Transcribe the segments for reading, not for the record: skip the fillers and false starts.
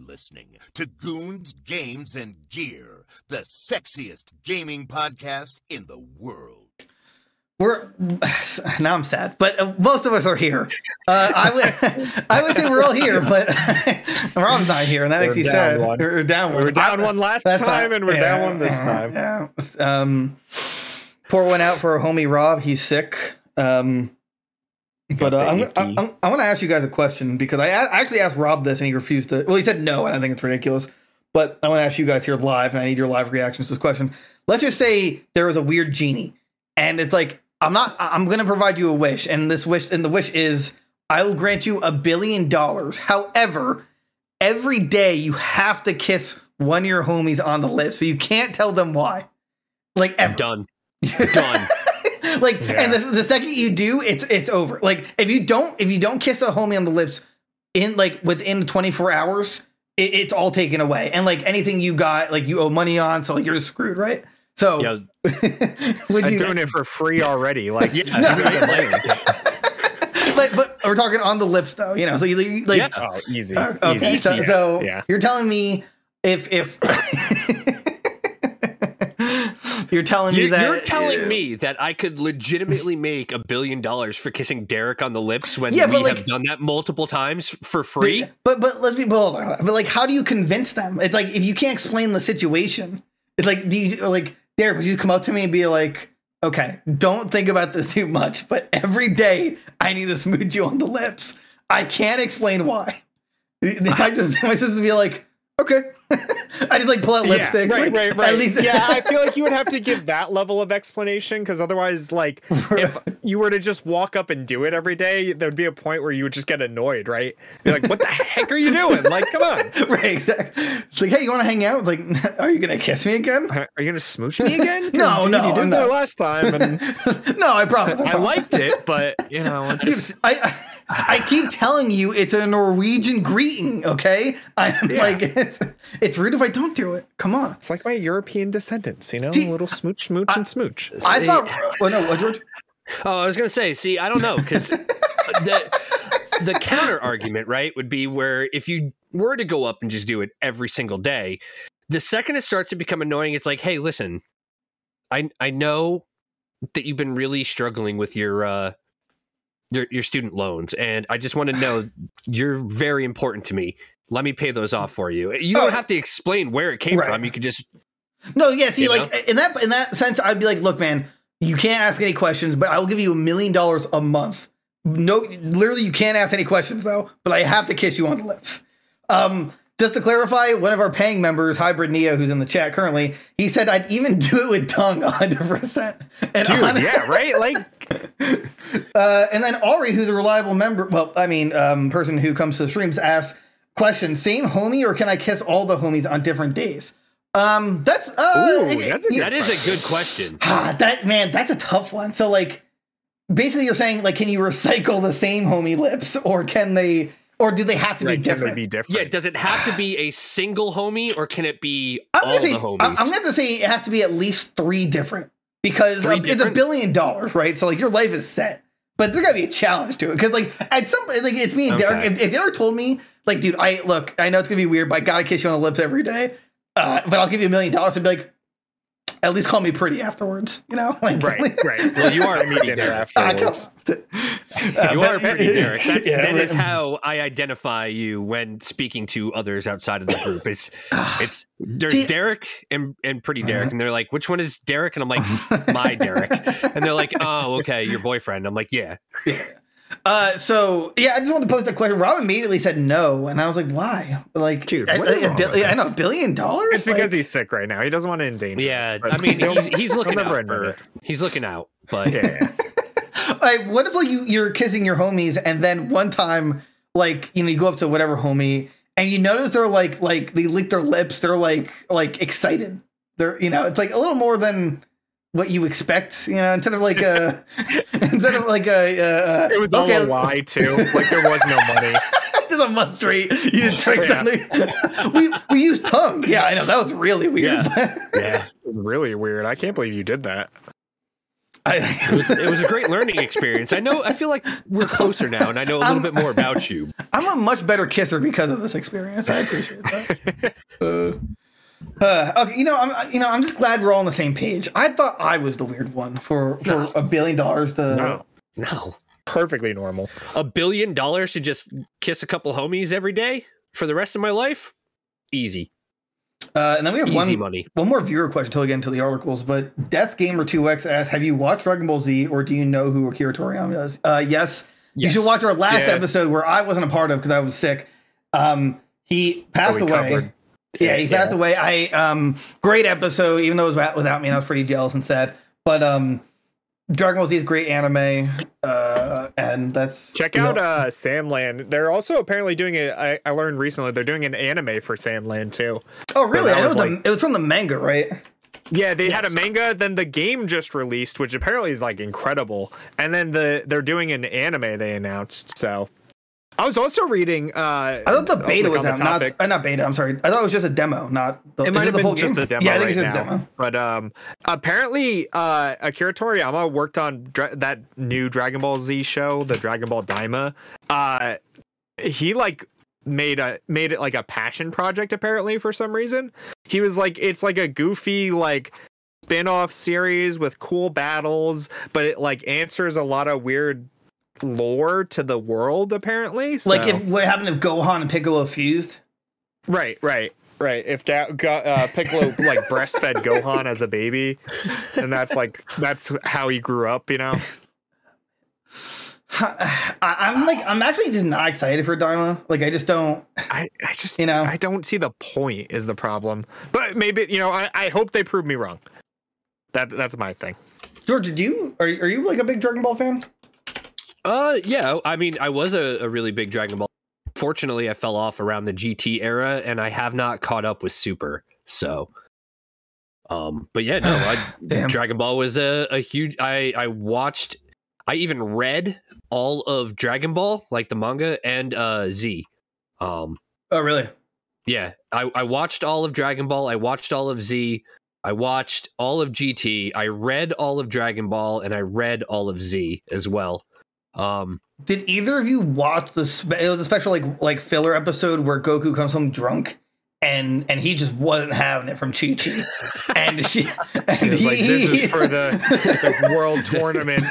listening to Goons, Games, and Gear, the sexiest gaming podcast in the world. Now I'm sad, but most of us are here. I would say we're all here, but Rob's not here, and that makes me sad. We're down one. We were down one last time, and we're down one this time. Yeah. Pour one out for our homie Rob. He's sick. But I want to ask you guys a question because I actually asked Rob this, and he refused to. Well, he said no, and I think it's ridiculous. But I want to ask you guys here live, and I need your live reactions to this question. Let's just say there was a weird genie, and it's like, I'm going to provide you a wish, and the wish is, I will grant you $1 billion. However, every day you have to kiss one of your homies on the lips, but you can't tell them why. Like, ever. Done. Like, yeah. And the second you do, it's over. Like, if you don't kiss a homie on the lips within 24 hours, it's all taken away. And like anything you got, like you owe money on, so like you're just screwed, right? So yeah. I'm doing it for free already. Like, yeah, but we're talking on the lips though, you know. So you like, yeah. Oh, easy. Okay, easy. So yeah. You're telling me if you're telling me that I could legitimately make $1 billion for kissing Derek on the lips when we have done that multiple times for free. But let's be bold. But like, how do you convince them? It's like, if you can't explain the situation, it's like, do you like, Derek, would you come up to me and be like, okay, don't think about this too much, but every day I need to smooch you on the lips. I can't explain why. I just be like, okay. I just like pull out lipstick. Right. At least, yeah, I feel like you would have to give that level of explanation, because otherwise, like, if you were to just walk up and do it every day, there would be a point where you would just get annoyed, right? Be like, what the heck are you doing? Like, come on. Right, exactly. It's like, hey, you want to hang out? It's like, are you gonna kiss me again? Are you gonna smooch me again? No, you did that last time, and no, I promise. I liked it, but you know, it's... I keep telling you it's a Norwegian greeting, okay? Like, it's rude if I don't do it. Come on. It's like my European descendants, you know? A little smooch, and smooch. I thought... Well, no, what, George? Oh, I was going to say, I don't know, because the counter argument, right, would be where if you were to go up and just do it every single day, the second it starts to become annoying, it's like, hey, listen, I know that you've been really struggling with your student loans, and I just want to know you're very important to me. Let me pay those off for you. You don't have to explain where it came from. You could just... No, yeah, see, like, in that sense, I'd be like, look, man, you can't ask any questions, but I will give you $1 million a month. No, literally, you can't ask any questions, though, but I have to kiss you on the lips. Just to clarify, one of our paying members, Hybrid Neo, who's in the chat currently, he said I'd even do it with tongue 100%. And dude, yeah, right? Like... and then Ari, who's a reliable member, person who comes to the streams, asks, question, same homie, or can I kiss all the homies on different days? That is a good question. That's a tough one. So, like, basically you're saying, like, can you recycle the same homie lips, or can they... Or do they have to be different? Yeah, does it have to be a single homie, or can it be all the homies? I'm going to have to say it has to be at least 3 different, because it's $1 billion, right? So like your life is set, but there's got to be a challenge to it. Because like at some point, like it's me and Derek. If Derek told me, like, dude, I know it's going to be weird, but I got to kiss you on the lips every day. But I'll give you $1 million. I'd be like, at least call me pretty afterwards, you know? Like, right. Well, you are meeting dinner afterwards. You are pretty, Derek. That is how I identify you when speaking to others outside of the group. There's Derek and Pretty Derek, and they're like, which one is Derek? And I'm like, my Derek. And they're like, oh, okay, your boyfriend. I'm like, yeah. So I just wanted to post a question. Rob immediately said no, and I was like, why? Like, dude, I know $1 billion. It's because he's sick right now. He doesn't want to endanger. Yeah, us, I mean, he's looking out. He's looking out, but yeah. Like, what if like you're kissing your homies, and then one time, like, you know, you go up to whatever homie, and you notice they're like they lick their lips. They're like excited. They're, you know, it's like a little more than what you expect, you know, instead of like it was all a lie too. Like there was no money. Just a month straight. You just tricked them. We used tongue. Yeah, I know that was really weird. Yeah, really weird. I can't believe you did that. It was a great learning experience. I feel like we're closer now, and I know a little bit more about you. I'm a much better kisser because of this experience. I appreciate that. Okay, I'm just glad we're all on the same page. I thought I was the weird one for $1 billion to. No, perfectly normal. $1 billion to just kiss a couple homies every day for the rest of my life? Easy. And then we have money. One more viewer question until we get into the articles. But Death Gamer 2X asks, have you watched Dragon Ball Z or do you know who Akira Toriyama is? Yes. You should watch our last episode where I wasn't a part of because I was sick. He passed away. He passed away. Great episode, even though it was without me, and I was pretty jealous and sad. But Dragon Ball Z is great anime, and that's check out Sandland. They're also apparently doing it. I learned recently they're doing an anime for Sandland too. Oh, really? I know it was from the manga, right? Yeah, they had a manga. Then the game just released, which apparently is like incredible. And then they're doing an anime. They announced. So I was also reading. I thought the beta was out. Not beta. I'm sorry. I thought it was just a demo. Not the. It might have been just the demo. Yeah, I think right it's just now. a demo. But apparently, Akira Toriyama worked on that new Dragon Ball Z show, the Dragon Ball Daima. He made it like a passion project. Apparently, for some reason, he was like, it's like a goofy spin-off series with cool battles, but it answers a lot of weird lore to the world, apparently. So. If what happened if Gohan and Piccolo fused? Right. If Piccolo breastfed Gohan as a baby, and that's how he grew up, I'm actually just not excited for Dharma. I just don't. I don't see the point is the problem. But maybe I hope they prove me wrong. That's my thing. George, are you a big Dragon Ball fan? Yeah. I mean, I was a really big Dragon Ball. Fortunately, I fell off around the GT era, and I have not caught up with Super. So, but yeah, no, Dragon Ball was a huge. I watched. I even read all of Dragon Ball, the manga, and Z. Oh, really? Yeah, I watched all of Dragon Ball. I watched all of Z. I watched all of GT. I read all of Dragon Ball, and I read all of Z as well. Did either of you watch it was a special filler episode where Goku comes home drunk and he just wasn't having it from Chi Chi, and this is for the world tournament.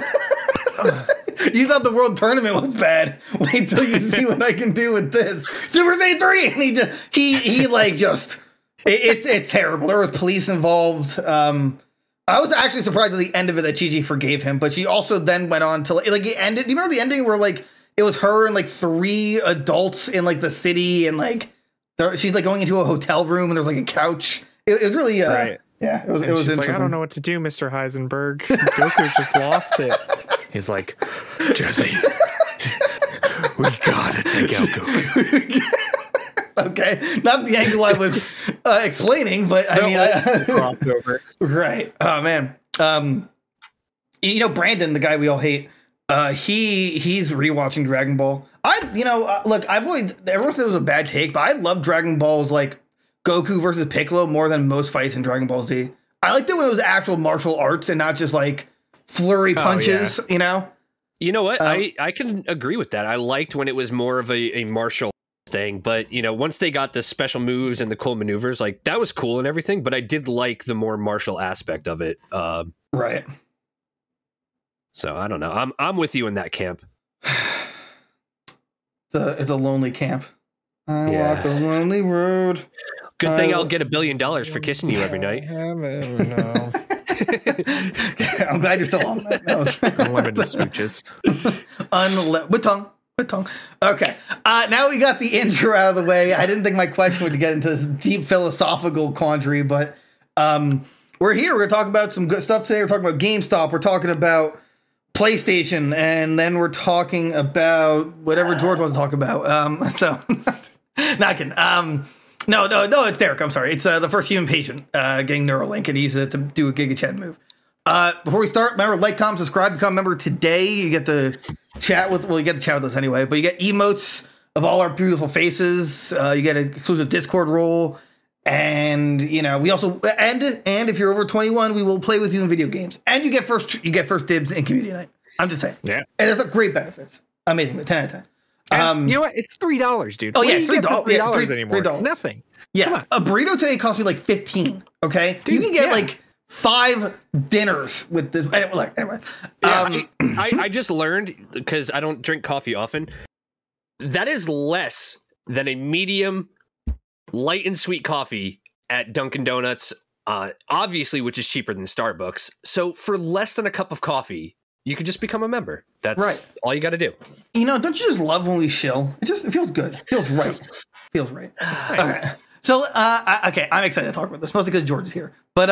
You thought the world tournament was bad. Wait till you see what I can do with this Super Saiyan 3, and it's terrible. There was police involved. I was actually surprised at the end of it that Chi-Chi forgave him, but she also then went on to it ended. Do you remember the ending where it was her and 3 adults in the city, and she's going into a hotel room and there's a couch. It was really right. Yeah, it was interesting. I don't know what to do, Mr. Heisenberg. Goku's just lost it. He's like, Jesse, we gotta take out Goku. Okay, not the angle I was explaining, but crossover. Right. Oh man. Brandon, the guy we all hate, he's rewatching Dragon Ball. Look, everyone said it was a bad take, but I love Dragon Ball's Goku versus Piccolo more than most fights in Dragon Ball Z. I liked it when it was actual martial arts and not just flurry punches. You know what? I can agree with that. I liked when it was more of a martial thing, but once they got the special moves and the cool maneuvers, that was cool and everything, but I did like the more martial aspect of it. Right. So I don't know. I'm with you in that camp. It's a lonely camp. I walk a lonely road. Good thing I'll get $1 billion for kissing you every night. No. I'm glad you're still on that. Unlimited smooches. With tongue. Okay. Now we got the intro out of the way. I didn't think my question would get into this deep philosophical quandary, but we're here. We're talking about some good stuff today. We're talking about GameStop. We're talking about PlayStation, and then we're talking about whatever George wants to talk about. Not kidding. No, it's Derek. I'm sorry. It's the first human patient getting Neuralink, and he uses it to do a Giga Chad move. Before we start, remember, like, comment, subscribe, become a member today. You get to chat with us anyway, but you get emotes of all our beautiful faces. You get an exclusive Discord role, And we also and if you're over 21, we will play with you in video games, and you get first dibs in community night. I'm just saying, Yeah. And there's great benefits. Amazing, 10 out of 10. You know what? It's $3, dude. Oh What yeah, do you get for $3 $3 anymore. $3. Nothing. Yeah, a burrito today cost me like 15. Okay, Dude, you can get yeah. like 5 dinners with this. Anyway, I just learned, because I don't drink coffee often, that is less than a medium light and sweet coffee at Dunkin' Donuts, obviously, which is cheaper than Starbucks. So for less than a cup of coffee, you can just become a member. That's right. all you got to do. Don't you just love when we shill? It feels good. It feels right. Feels right. Nice. Okay. So, okay, I'm excited to talk about this, mostly because George is here. But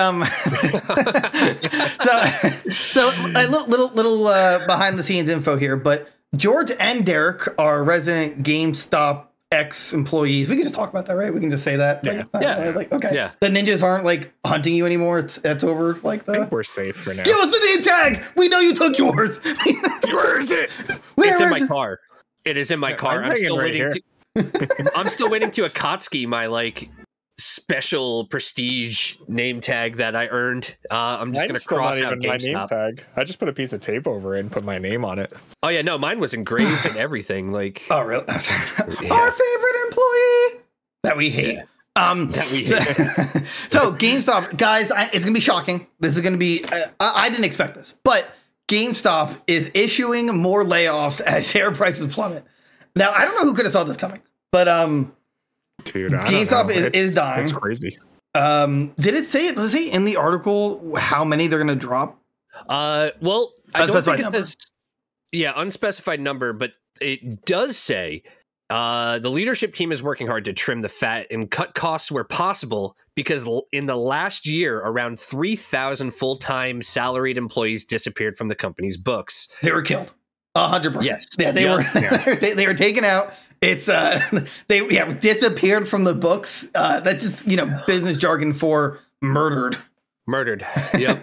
so a little behind the scenes info here. But George and Derek are resident GameStop ex-employees. We can just talk about that, right? We can just say that. Yeah. Okay. Yeah. The ninjas aren't hunting you anymore. That's over. I think we're safe for now. Give us the name tag. We know you took yours. Where is it? It's in my car. It is in my car. mine's I'm hanging still right waiting here. I'm still waiting to Akatsuki my special prestige name tag that I earned. I'm just Mine's gonna cross still not out even my name GameStop. tag. I just put a piece of tape over it and put my name on it. Oh yeah, no, mine was engraved and everything. Oh really? Our favorite employee that we hate. Yeah. That we hate. So GameStop, guys, it's gonna be shocking. This is gonna be. I didn't expect this, but GameStop is issuing more layoffs as share prices plummet. Now I don't know who could have saw this coming, but Dude, I GameStop don't know. is dying. It's crazy. Did it say in the article how many they're gonna drop? Well, I don't Unspecified think it number. says. Yeah, unspecified number, but it does say the leadership team is working hard to trim the fat and cut costs where possible, because in the last year, around 3,000 full-time salaried employees disappeared from the company's books. They were killed. 100%. Yes. Yeah, they were. Yeah. they were taken out. It's they disappeared from the books. That's just business jargon for murdered. Murdered. Yep.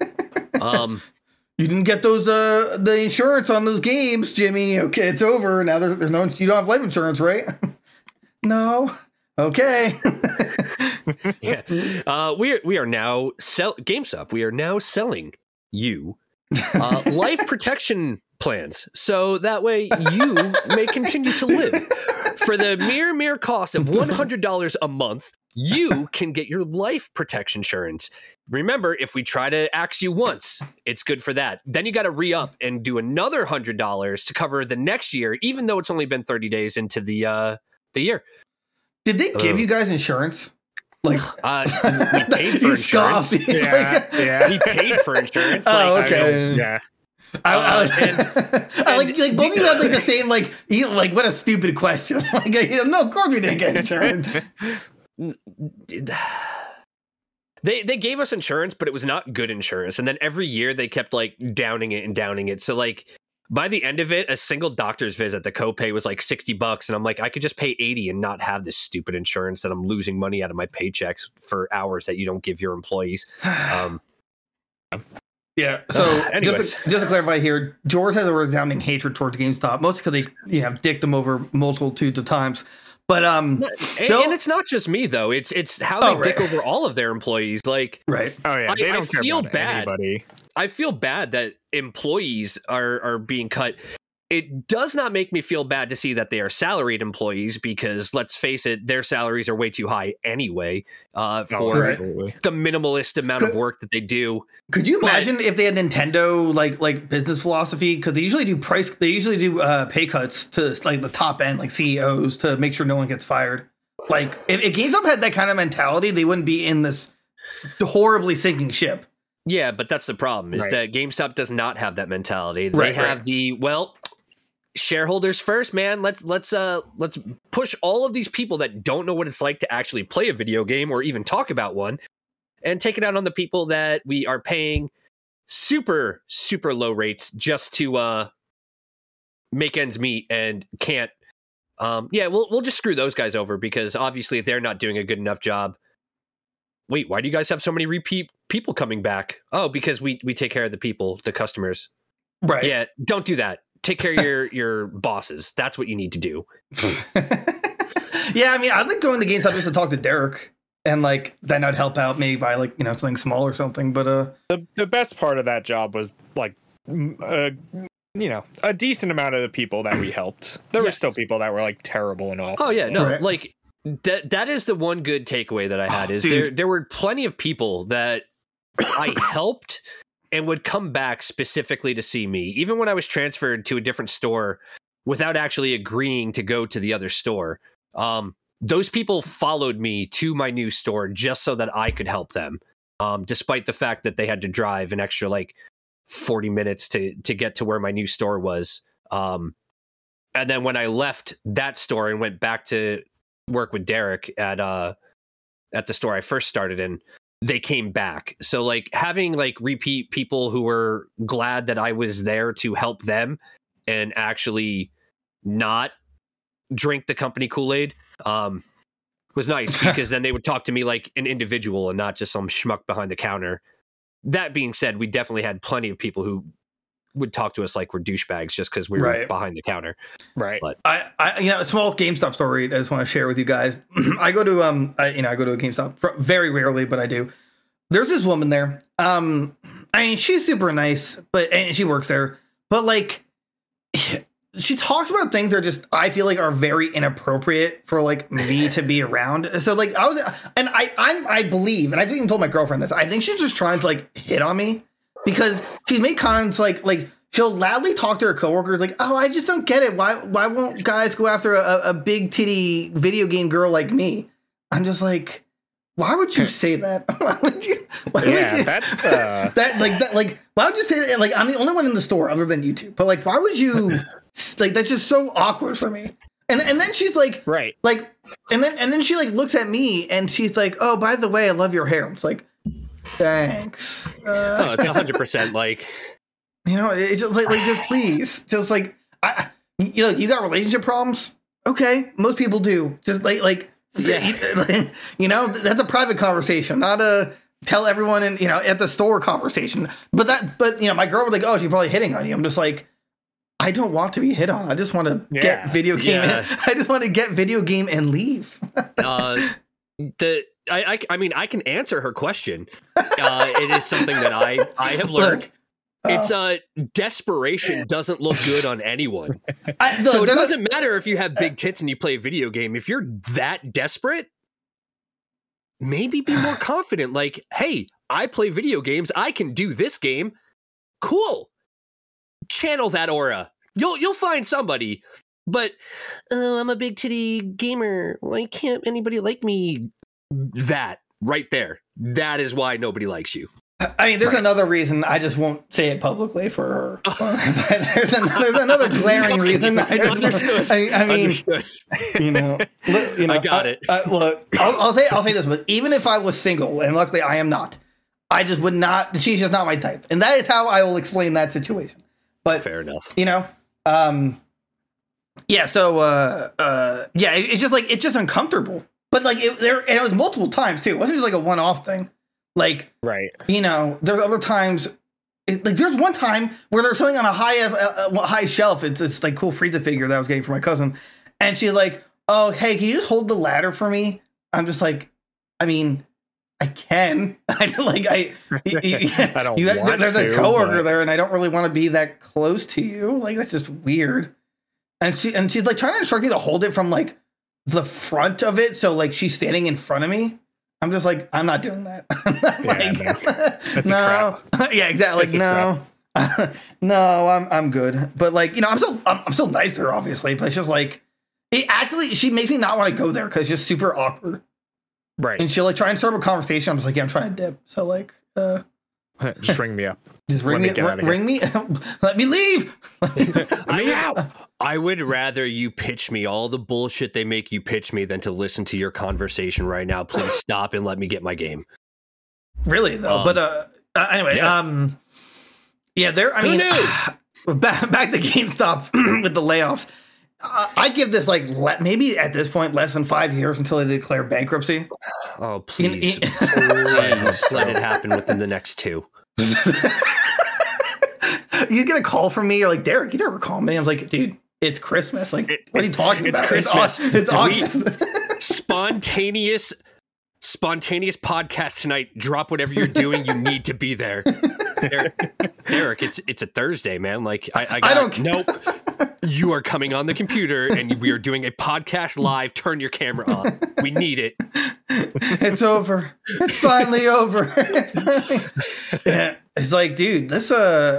You didn't get those the insurance on those games, Jimmy. Okay, it's over now. There's no. You don't have life insurance, right? No. Okay. Yeah. We are now GameStop. We are now selling you life protection plans, so that way you may continue to live. For the mere cost of $100 a month, you can get your life protection insurance. Remember, if we try to axe you once, it's good for that. Then you got to re-up and do another $100 to cover the next year, even though it's only been 30 days into the year. Did they give you guys insurance? We paid for insurance. Yeah. We paid for insurance. Oh, Like, okay. Yeah. I like both of you had the same what a stupid question. No, of course we didn't get insurance. They gave us insurance, but it was not good insurance. And then every year they kept downing it. So by the end of it, a single doctor's visit, the copay was $60, and I'm like, I could just pay $80 and not have this stupid insurance that I'm losing money out of my paychecks for hours that you don't give your employees. Yeah. So Anyways. just to clarify here, George has a resounding hatred towards GameStop, mostly because they dicked him over multitudes of times. But and it's not just me though. It's how they dick over all of their employees. Right. Oh yeah. They don't care feel about bad. anybody. I feel bad that employees are being cut. It does not make me feel bad to see that they are salaried employees, because let's face it, their salaries are way too high anyway for Absolutely. the minimalist amount of work that they do. Could you imagine if they had Nintendo like business philosophy? Because they usually do pay cuts to the top end, CEOs, to make sure no one gets fired. If GameStop had that kind of mentality, they wouldn't be in this horribly sinking ship. Yeah, but that's the problem, is that GameStop does not have that mentality. They have shareholders first, man. Let's push all of these people that don't know what it's like to actually play a video game or even talk about one, and take it out on the people that we are paying super, super low rates just to make ends meet and can't. We'll just screw those guys over, because obviously they're not doing a good enough job. Wait, why do you guys have so many repeat people coming back? Oh, because we take care of the people, the customers. Right. Yeah, don't do that. Take care of your bosses. That's what you need to do. Yeah, I mean, I'd like going to GameStop just to talk to Derek. and like then I'd help out maybe by like something small or something. But the best part of that job was like a decent amount of the people that we helped. There were still people that were like terrible and awful. Oh yeah, no, Right. like that is the one good takeaway that I had is dude. there were plenty of people that I helped and would come back specifically to see me, even when I was transferred to a different store without actually agreeing to go to the other store. Those people followed me to my new store just so that I could help them, despite the fact that they had to drive an extra like 40 minutes to get to where my new store was. And then when I left that store and went back to work with Derek at the store I first started in, they came back. So like having like repeat people who were glad that I was there to help them and actually not drink the company Kool-Aid was nice, because then they would talk to me like an individual and not just some schmuck behind the counter. That being said, we definitely had plenty of people who would talk to us like we're douchebags just because we were Right. behind the counter. Right. I a small GameStop story I just want to share with you guys. I go to I go to a GameStop very rarely, but I do. There's this woman there. I mean, she's super nice, and she works there, but like she talks about things that are just, I feel like, are very inappropriate for like me to be around. So like I believe, and I've even told my girlfriend this, I think she's just trying to like hit on me, because she's made comments like she'll loudly talk to her coworkers like, oh, I just don't get it. Why won't guys go after a big titty video game girl like me? I'm just like, why would you say that? Why would you? That's Why would you say that? Like, I'm the only one in the store other than you two. But like, why would you? Like, that's just so awkward for me. And then she's like, right. like, and then she like looks at me and she's like, oh, by the way, I love your hair. It's like, thanks. Oh, it's 100% like, It's just like just please, just like you got relationship problems. Okay, most people do. Just like. Yeah. That's a private conversation, not a tell everyone in at the store conversation. But my girl was like, oh, she's probably hitting on you. I'm just like, I don't want to be hit on. I just want to get video game. I just want to get video game and leave. I mean, I can answer her question. It is something that I have learned. It's desperation doesn't look good on anyone. So it doesn't matter if you have big tits and you play a video game. If you're that desperate, maybe be more confident. Like, hey, I play video games. I can do this game. Cool. Channel that aura. You'll find somebody. But I'm a big titty gamer. Why can't anybody like me? That right there. That is why nobody likes you. I mean, there's another reason I just won't say it publicly for her. there's another glaring reason. I just Understood. I mean, Understood. I got it. Look, I'll say this, but even if I was single, and luckily I am not, I just would not. She's just not my type, and that is how I will explain that situation. But fair enough. Yeah. So, it's just like it's just uncomfortable. But like it was multiple times too. It wasn't just like a one-off thing. Like, right. There's other times. Like, there's one time where there's something on a high shelf. It's this like cool Frieza figure that I was getting for my cousin, and she's like, "Oh, hey, can you just hold the ladder for me?" I'm just like, I mean, I can. I don't want there's a coworker there, and I don't really want to be that close to you. Like, that's just weird. And she's like trying to instruct me to hold it from like the front of it, so like she's standing in front of me. I'm just like, I'm not doing that. That's a trap. Yeah, exactly. Like, no, no, I'm good. But like, I'm still nice to her, obviously. But it's just like, she makes me not want to go there because it's just super awkward. Right. And she'll like try and start a conversation. I'm just like, yeah, I'm trying to dip. So like, just ring me up. Just ring me. Let me leave. I would rather you pitch me all the bullshit they make you pitch me than to listen to your conversation right now. Please stop and let me get my game. Really though, but anyway, there. I mean, back to GameStop with the layoffs. I give this like maybe at this point less than 5 years until they declare bankruptcy. Oh please, please let it happen within the next 2. You get a call from me. You're like, Derek, you never call me. I was like, dude, it's Christmas. Like, what are you talking about? Christmas. It's August. Spontaneous spontaneous podcast tonight. Drop whatever you're doing. You need to be there. Derek, it's a Thursday, man. Like I don't care. Nope. You are coming on the computer and we are doing a podcast live. Turn your camera on. We need it. It's over. It's finally over. Yeah. It's like, dude, this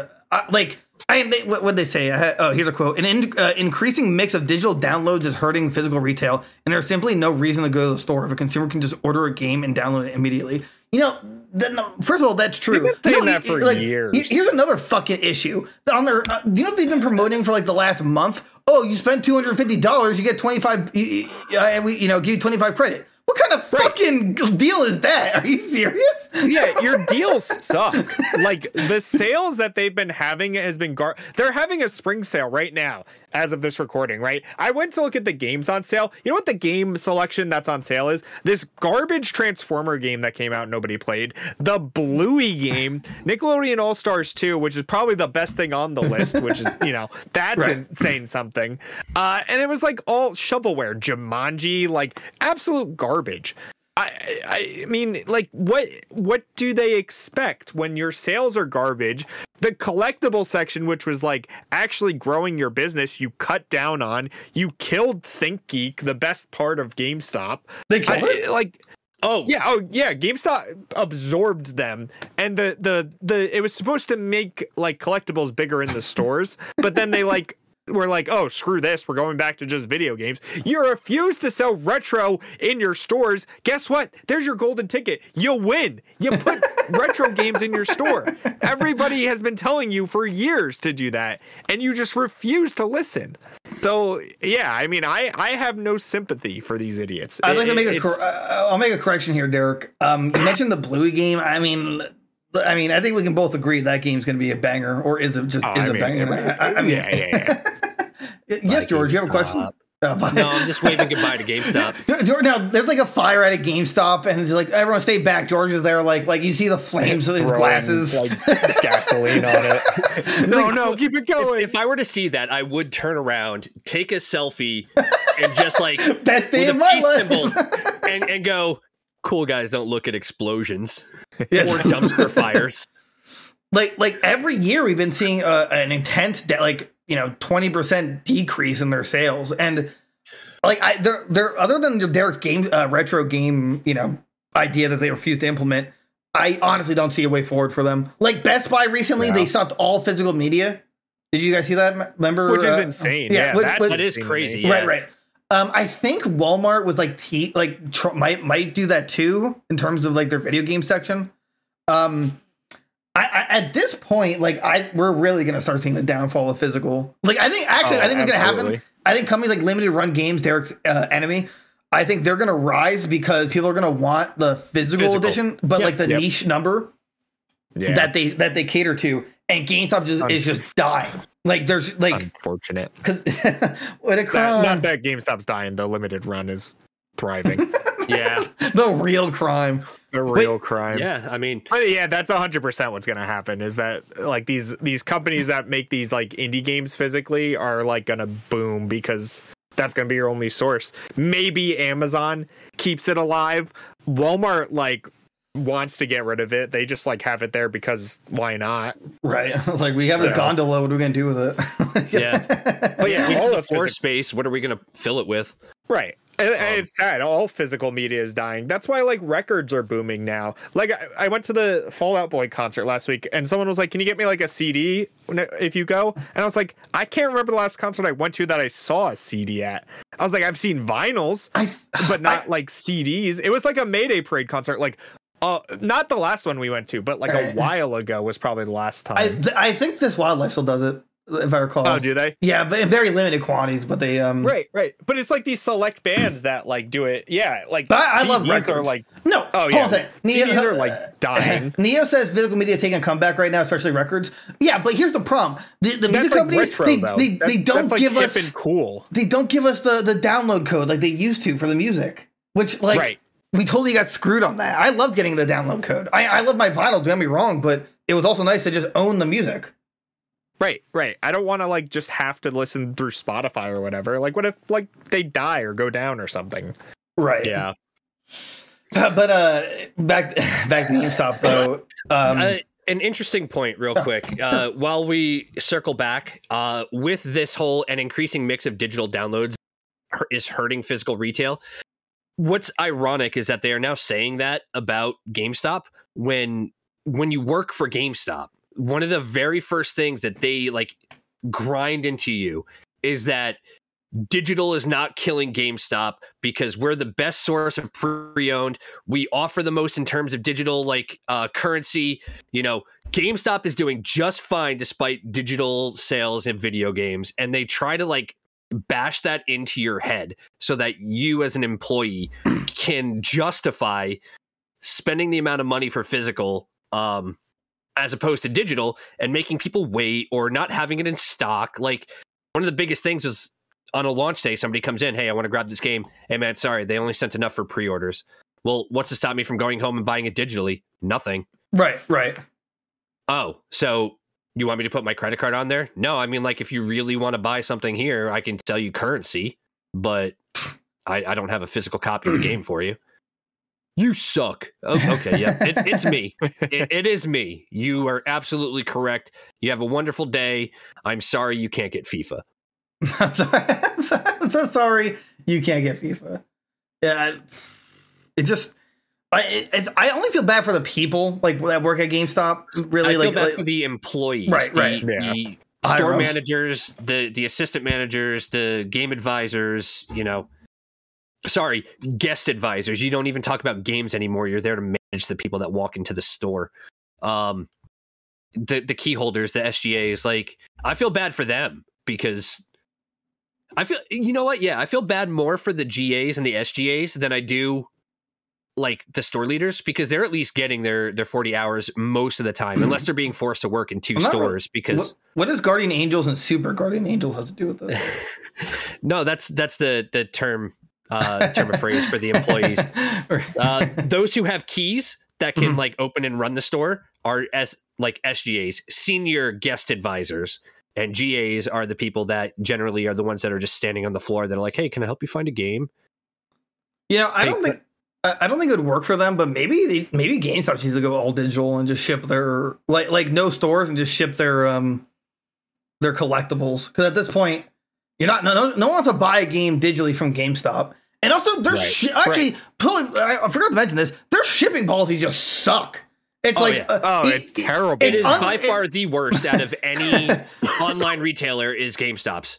what they say? Here's a quote: "An increasing mix of digital downloads is hurting physical retail, and there's simply no reason to go to the store if a consumer can just order a game and download it immediately." You know, first of all, that's true. You've been saying that for years. Here's another fucking issue on their. You know what they've been promoting for like the last month? Oh, you spend $250, you get 25. Give you 25 credit. What kind of fucking deal is that? Are you serious? Yeah, your deals suck. Like, the sales that they've been having has been they're having a spring sale right now as of this recording, right? I went to look at the games on sale. You know what the game selection that's on sale is? This garbage Transformer game that came out and nobody played. The Bluey game, Nickelodeon All-Stars 2, which is probably the best thing on the list, which is, that's saying something. And it was like all shovelware, Jumanji, like absolute garbage. I mean, like, what do they expect when your sales are garbage? The collectible section, which was like actually growing your business, you cut down on. You killed ThinkGeek, the best part of GameStop. They killed it? Oh yeah, GameStop absorbed them, and the it was supposed to make like collectibles bigger in the stores, but then they we're like, oh, screw this. We're going back to just video games. You refuse to sell retro in your stores. Guess what? There's your golden ticket. You'll win. You put retro games in your store. Everybody has been telling you for years to do that, and you just refuse to listen. So, yeah, I mean, I have no sympathy for these idiots. I'd like to make I'll make a correction here, Derek. You mentioned the Bluey game. I mean, I think we can both agree that game's going to be a banger, or is it just a banger? Yeah. Yes, George, you have a question? No, I'm just waving goodbye to GameStop. George, now there's like a fire at a GameStop, and it's like everyone stay back. George is there, like you see the flames with his glasses, like gasoline on it. No, keep it going. If I were to see that, I would turn around, take a selfie, and just like best day of my life, symbol, and go. Cool guys don't look at explosions or Yes. dumpster fires. Like every year we've been seeing an intense 20% decrease in their sales, and like they're other than Derek's game retro game idea that they refuse to implement. I honestly don't see a way forward for them. Like Best Buy recently, they stopped all physical media. Did you guys see that? Remember, which is insane. Yeah, that is crazy. Yeah. Right. I think Walmart was might do that too in terms of like their video game section. At this point, we're really gonna start seeing the downfall of physical. I think what's gonna happen. I think companies like Limited Run Games, Derek's enemy, I think they're gonna rise because people are gonna want the physical edition, but like the niche number that they cater to, and GameStop is just dying. Like there's like unfortunate. What a crime! Not that GameStop's dying. The Limited Run is thriving. Yeah, the real crime. The real crime. Yeah, I mean, that's 100% what's gonna happen. Is that like these companies that make these like indie games physically are like gonna boom because that's gonna be your only source. Maybe Amazon keeps it alive. Walmart wants to get rid of it. They just have it there because why not? Right. Like we have a gondola. What are we gonna do with it? Yeah. But yeah, all the floor space. What are we gonna fill it with? Right. And it's sad. All physical media is dying. That's why records are booming now. I went to the Fall Out Boy concert last week, and someone was like, "Can you get me a CD if you go?" And I was like, "I can't remember the last concert I went to that I saw a CD at." I was like, "I've seen vinyls, but not CDs." It was like a Mayday Parade concert, not the last one we went to, but a while ago was probably the last time. I think this Wildlife still does it, if I recall. Oh, do they? Yeah, but in very limited quantities. But they right. But it's these select bands that do it. Yeah, but I love records. Are no. Oh yeah, CDs are dying. Neo says physical media taking a comeback right now, especially records. Yeah, but here's the problem: the music companies they don't give us hip and cool. They don't give us the download code like they used to for the music, which we totally got screwed on that. I loved getting the download code. I love my vinyl, don't get me wrong, but it was also nice to just own the music. Right. I don't want to just have to listen through Spotify or whatever. What if they die or go down or something? Right. Yeah. Back to GameStop though. An interesting point, real quick. While we circle back, with this whole and increasing mix of digital downloads is hurting physical retail. What's ironic is that they are now saying that about GameStop when you work for GameStop. One of the very first things that they like grind into you is that digital is not killing GameStop because we're the best source of pre-owned. We offer the most in terms of digital currency. You know, GameStop is doing just fine despite digital sales in video games, and they try to like bash that into your head so that you as an employee can justify spending the amount of money for physical as opposed to digital, and making people wait or not having it in stock. Like, one of the biggest things was on a launch day, somebody comes in, hey, I want to grab this game. Hey, man, sorry, they only sent enough for pre-orders. Well, what's to stop me from going home and buying it digitally? Nothing. Right. Oh, so you want me to put my credit card on there? No, I mean, like, if you really want to buy something here, I can sell you currency, but I don't have a physical copy of the game for you. You suck. Oh, okay, yeah, it's me. It is me. You are absolutely correct. You have a wonderful day. I'm sorry you can't get FIFA. I'm so sorry you can't get FIFA. Yeah, I only feel bad for the people like that work at GameStop. Really, I feel bad for the employees, the store managers, the assistant managers, the game advisors. You know, sorry, guest advisors. You don't even talk about games anymore. You're there to manage the people that walk into the store. The key holders, the SGAs. Like, I feel bad for them because I feel, you know what? Yeah, I feel bad more for the GAs and the SGAs than I do like the store leaders, because they're at least getting their 40 hours most of the time, unless they're being forced to work in two stores. Because what does Guardian Angels and Super Guardian Angels have to do with this? No, that's the term of phrase for the employees. Those who have keys that can like open and run the store are as like SGAs, senior guest advisors. And GAs are the people that generally are the ones that are just standing on the floor that are like, hey, can I help you find a game? Yeah, I don't think it would work for them, but maybe GameStop needs to go all digital and just ship their like no stores and just ship their collectibles. Because at this point, you're not no one wants to buy a game digitally from GameStop. And also, their I forgot to mention this. Their shipping policies just suck. It's it's terrible. It is by far the worst out of any online retailer is GameStop's.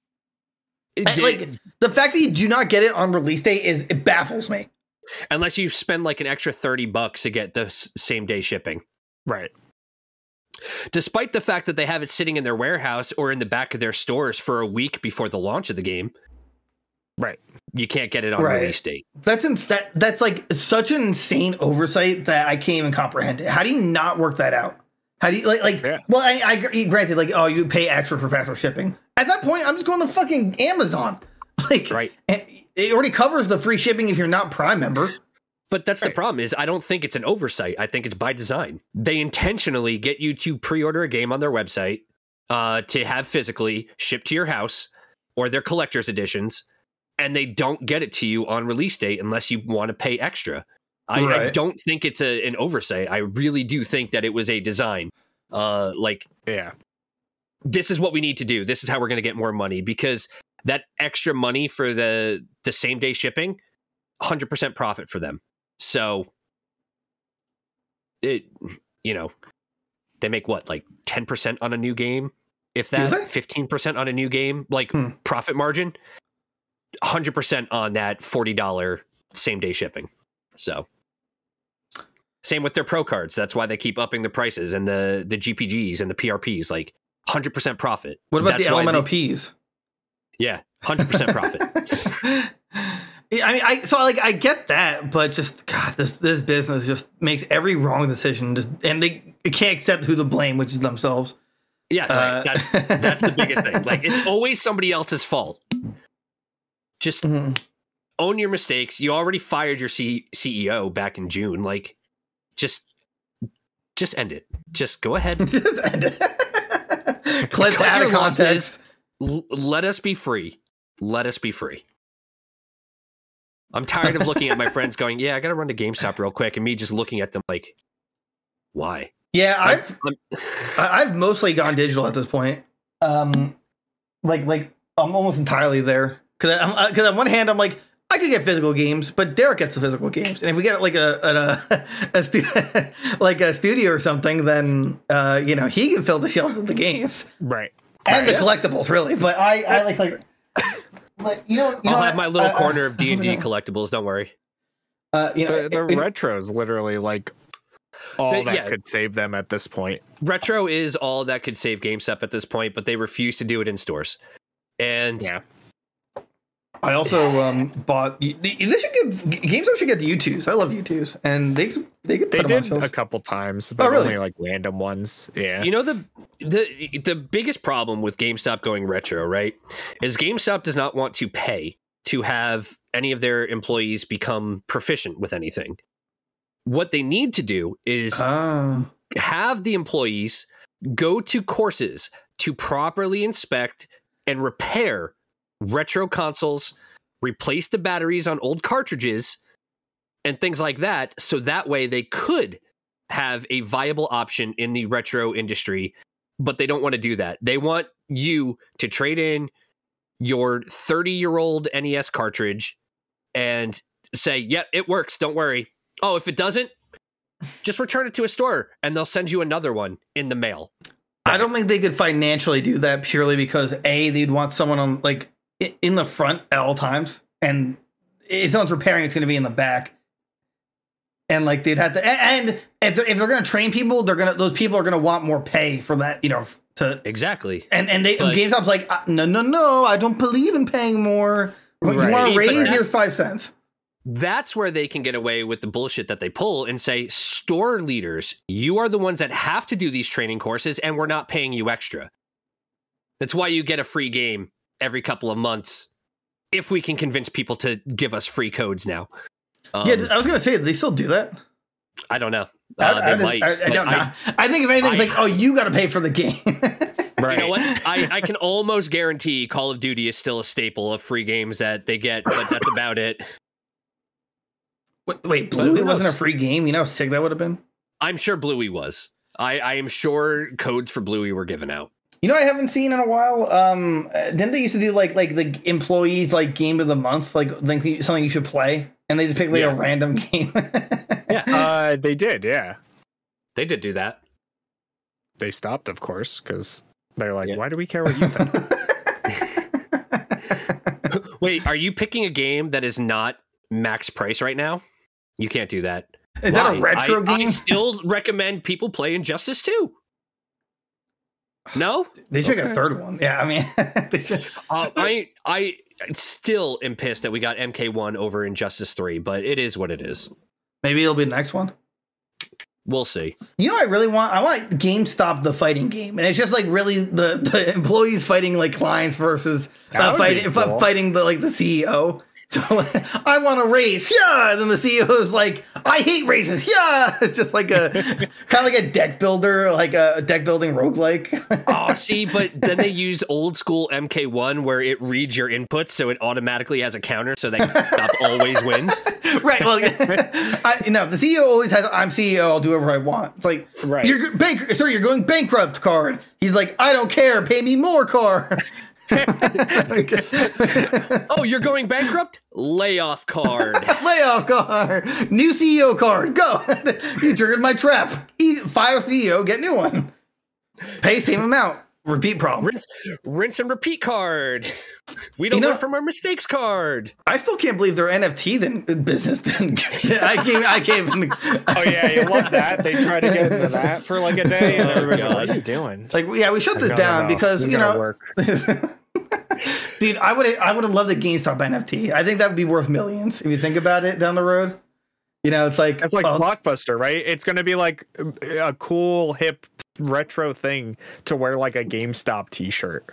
Like, the fact that you do not get it on release day it baffles me. Unless you spend like an extra $30 to get the same day shipping. Right. Despite the fact that they have it sitting in their warehouse or in the back of their stores for a week before the launch of the game. Right. You can't get it on release date. That's like such an insane oversight that I can't even comprehend it. How do you not work that out? How do you well, I granted, like, oh, you pay extra for faster shipping. At that point, I'm just going to fucking Amazon. Like, right. It already covers the free shipping if you're not Prime member. But that's the problem is I don't think it's an oversight. I think it's by design. They intentionally get you to pre-order a game on their website to have physically shipped to your house or their collector's editions, and they don't get it to you on release date unless you want to pay extra. I don't think it's an oversight. I really do think that it was a design. This is what we need to do. This is how we're going to get more money, because that extra money for the same day shipping, 100% profit for them. So they make what, like 10% on a new game? If that, 15% on a new game, like profit margin, 100% on that $40 same day shipping. So same with their pro cards. That's why they keep upping the prices, and the GPGs and the PRPs, like 100% profit. What about the Elemental Ps? Yeah, 100% profit. I mean, I get that, but just God, this business just makes every wrong decision, and they can't accept who to blame, which is themselves. Yes, that's the biggest thing. Like, it's always somebody else's fault. Just own your mistakes. You already fired your CEO back in June. Like, just end it. Just go ahead. Just end it. Clip out of context. Let us be free. Let us be free. I'm tired of looking at my friends going, "Yeah, I got to run to GameStop real quick," and me just looking at them like, "Why?" Yeah, I've mostly gone digital at this point. Like I'm almost entirely there because on one hand I'm like I could get physical games, but Derek gets the physical games, and if we get like like a studio or something, then he can fill the shelves with the games, right, and the collectibles, really. But I like. But I'll have my little corner of D&D collectibles. Don't worry. The retro's literally like all that could save them at this point. Retro is all that could save GameStop at this point, but they refuse to do it in stores. And I also bought. GameStop should get the U2s. I love U2s, and they did a couple times, but only like random ones. Yeah, the biggest problem with GameStop going retro, right, is GameStop does not want to pay to have any of their employees become proficient with anything. What they need to do is have the employees go to courses to properly inspect and repair retro consoles, replace the batteries on old cartridges, and things like that, so that way they could have a viable option in the retro industry, but they don't want to do that. They want you to trade in your 30-year-old NES cartridge and say, yep, it works, don't worry. Oh, if it doesn't, just return it to a store, and they'll send you another one in the mail. I don't think they could financially do that purely because they'd want someone on like in the front at all times, and if someone's repairing, it's going to be in the back. And like they'd have to, and if they're going to train people, those people are going to want more pay for that, to exactly. And GameStop's like, no, I don't believe in paying more. You want to raise? Here's 5 cents. That's where they can get away with the bullshit that they pull and say, store leaders, you are the ones that have to do these training courses, and we're not paying you extra. That's why you get a free game every couple of months, if we can convince people to give us free codes now. I was going to say, do they still do that? I don't know. I don't know. I think if anything, it's like, you got to pay for the game. Right. You know what? I can almost guarantee Call of Duty is still a staple of free games that they get, but that's about it. Wait, Bluey wasn't a free game? You know how sick that would have been? I'm sure Bluey was. I am sure codes for Bluey were given out. I haven't seen in a while. Didn't they used to do like the employees like game of the month, like something you should play, and they just pick like a random game? Yeah, they did. Yeah, they did do that. They stopped, of course, because they're like, why do we care what you think? Wait, are you picking a game that is not max price right now? You can't do that. Is that a retro game? I still recommend people play Injustice 2. No? They should get a third one. Yeah, I mean, they should. I still am pissed that we got MK1 over Injustice 3, but it is what it is. Maybe it'll be the next one. We'll see. I really want? I want GameStop the fighting game, and it's just like really the employees fighting like clients versus fighting the CEO. So I want to race, and then the CEO is like, I hate races, It's just like a kind of like a deck builder, like a deck building roguelike. Oh, see, but then they use old school MK1 where it reads your inputs, so it automatically has a counter, so that GameStop always wins. Right. Well, the CEO always has, I'm CEO, I'll do whatever I want. It's like, right. You're going bankrupt card. He's like, I don't care, pay me more card. Oh, you're going bankrupt? Layoff card. Layoff card. New CEO card. Go. You triggered my trap. Fire CEO, get new one. Pay same amount. Repeat problem. Rinse and repeat card. We don't learn from our mistakes card. I still can't believe their NFT business didn't. I can't even. Oh yeah, you love that. They try to get into that for like a day, and everybody's like, "What are you doing?" Like, yeah, we shut this down because work. Dude, I would have loved a GameStop NFT. I think that would be worth millions if you think about it down the road. It's like Blockbuster, right? It's going to be like a cool, hip, retro thing to wear like a GameStop T-shirt.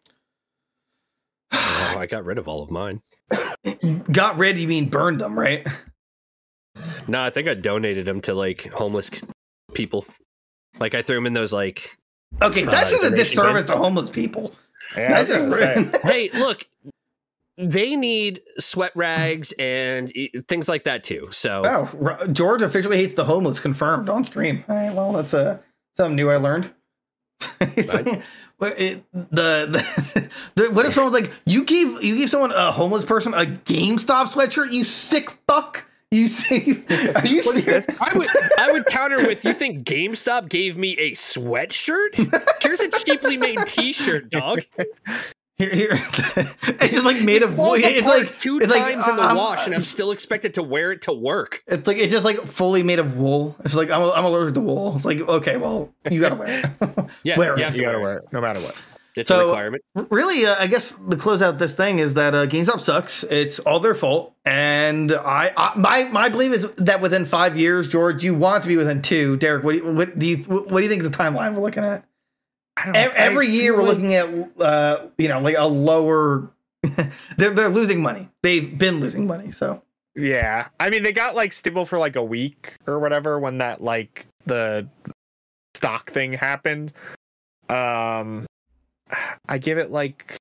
Oh, I got rid of all of mine. Got rid? You mean burned them, right? No, I think I donated them to like homeless people. Like I threw them in those like. Okay, that's just a disservice to homeless people. Yeah, hey, look, they need sweat rags and things like that too. So George officially hates the homeless, confirmed on stream. All right, well, that's something new I learned. What if someone's like, you gave someone, a homeless person, a GameStop sweatshirt? You sick fuck. You say, are you serious? I would counter with, you think GameStop gave me a sweatshirt? Here's a cheaply made T-shirt, dog. Here, it's just like made of wool. It's like two times in the wash, and I'm still expected to wear it to work. It's just like fully made of wool. It's like I'm allergic to wool. It's like, okay, well, you gotta wear it. Yeah, you gotta wear it no matter what. It's a requirement. Really, I guess the close out this thing is that GameStop sucks. It's all their fault, and my belief is that within 5 years, George, you want it to be within 2. Derek, what do you think is the timeline we're looking at? I don't know. Every year we're looking at like a lower. they're losing money. They've been losing money. So yeah, I mean they got like stable for like a week or whatever when that like the stock thing happened. I give it like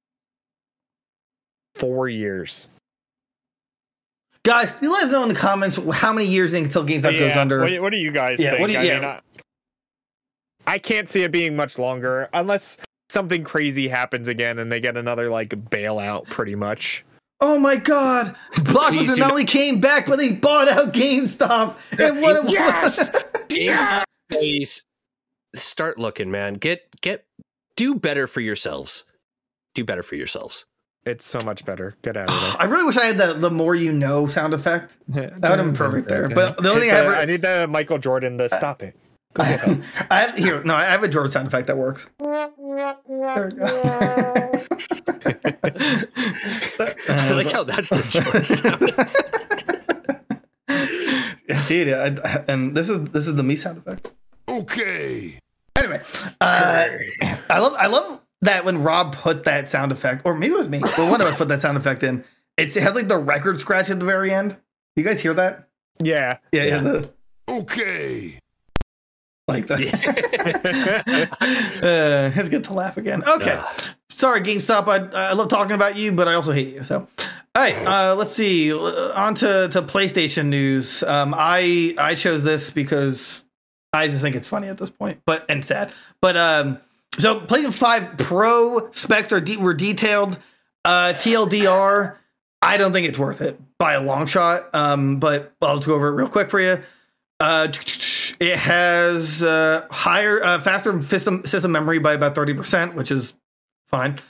4 years. Guys, let us know in the comments how many years you think until GameStop goes under. What do you guys think? I can't see it being much longer unless something crazy happens again and they get another like bailout pretty much. Oh my God. Blockbuster not only came back, but they bought out GameStop. And what it was. GameStop, please start looking, man. Do better for yourselves. Do better for yourselves. It's so much better. Get out of there. I really wish I had the more you know sound effect. That would have been perfect there. But the only thing I need the Michael Jordan to stop it. I have a George sound effect that works. There we go. I like how that's the George sound. Dude, and this is the me sound effect. Okay. Anyway, I love that when Rob put that sound effect, or maybe it was me, but one of us put that sound effect in. It has like the record scratch at the very end. You guys hear that? Yeah. Okay. Like that. It's good to laugh again. Okay. Sorry, GameStop. I love talking about you, but I also hate you. So, all right. Let's see. On to PlayStation news. I chose this because I just think it's funny at this point, and sad. But so PlayStation 5 Pro specs were detailed. TLDR. I don't think it's worth it by a long shot. But I'll just go over it real quick for you. It has faster system memory by about 30%, which is fine.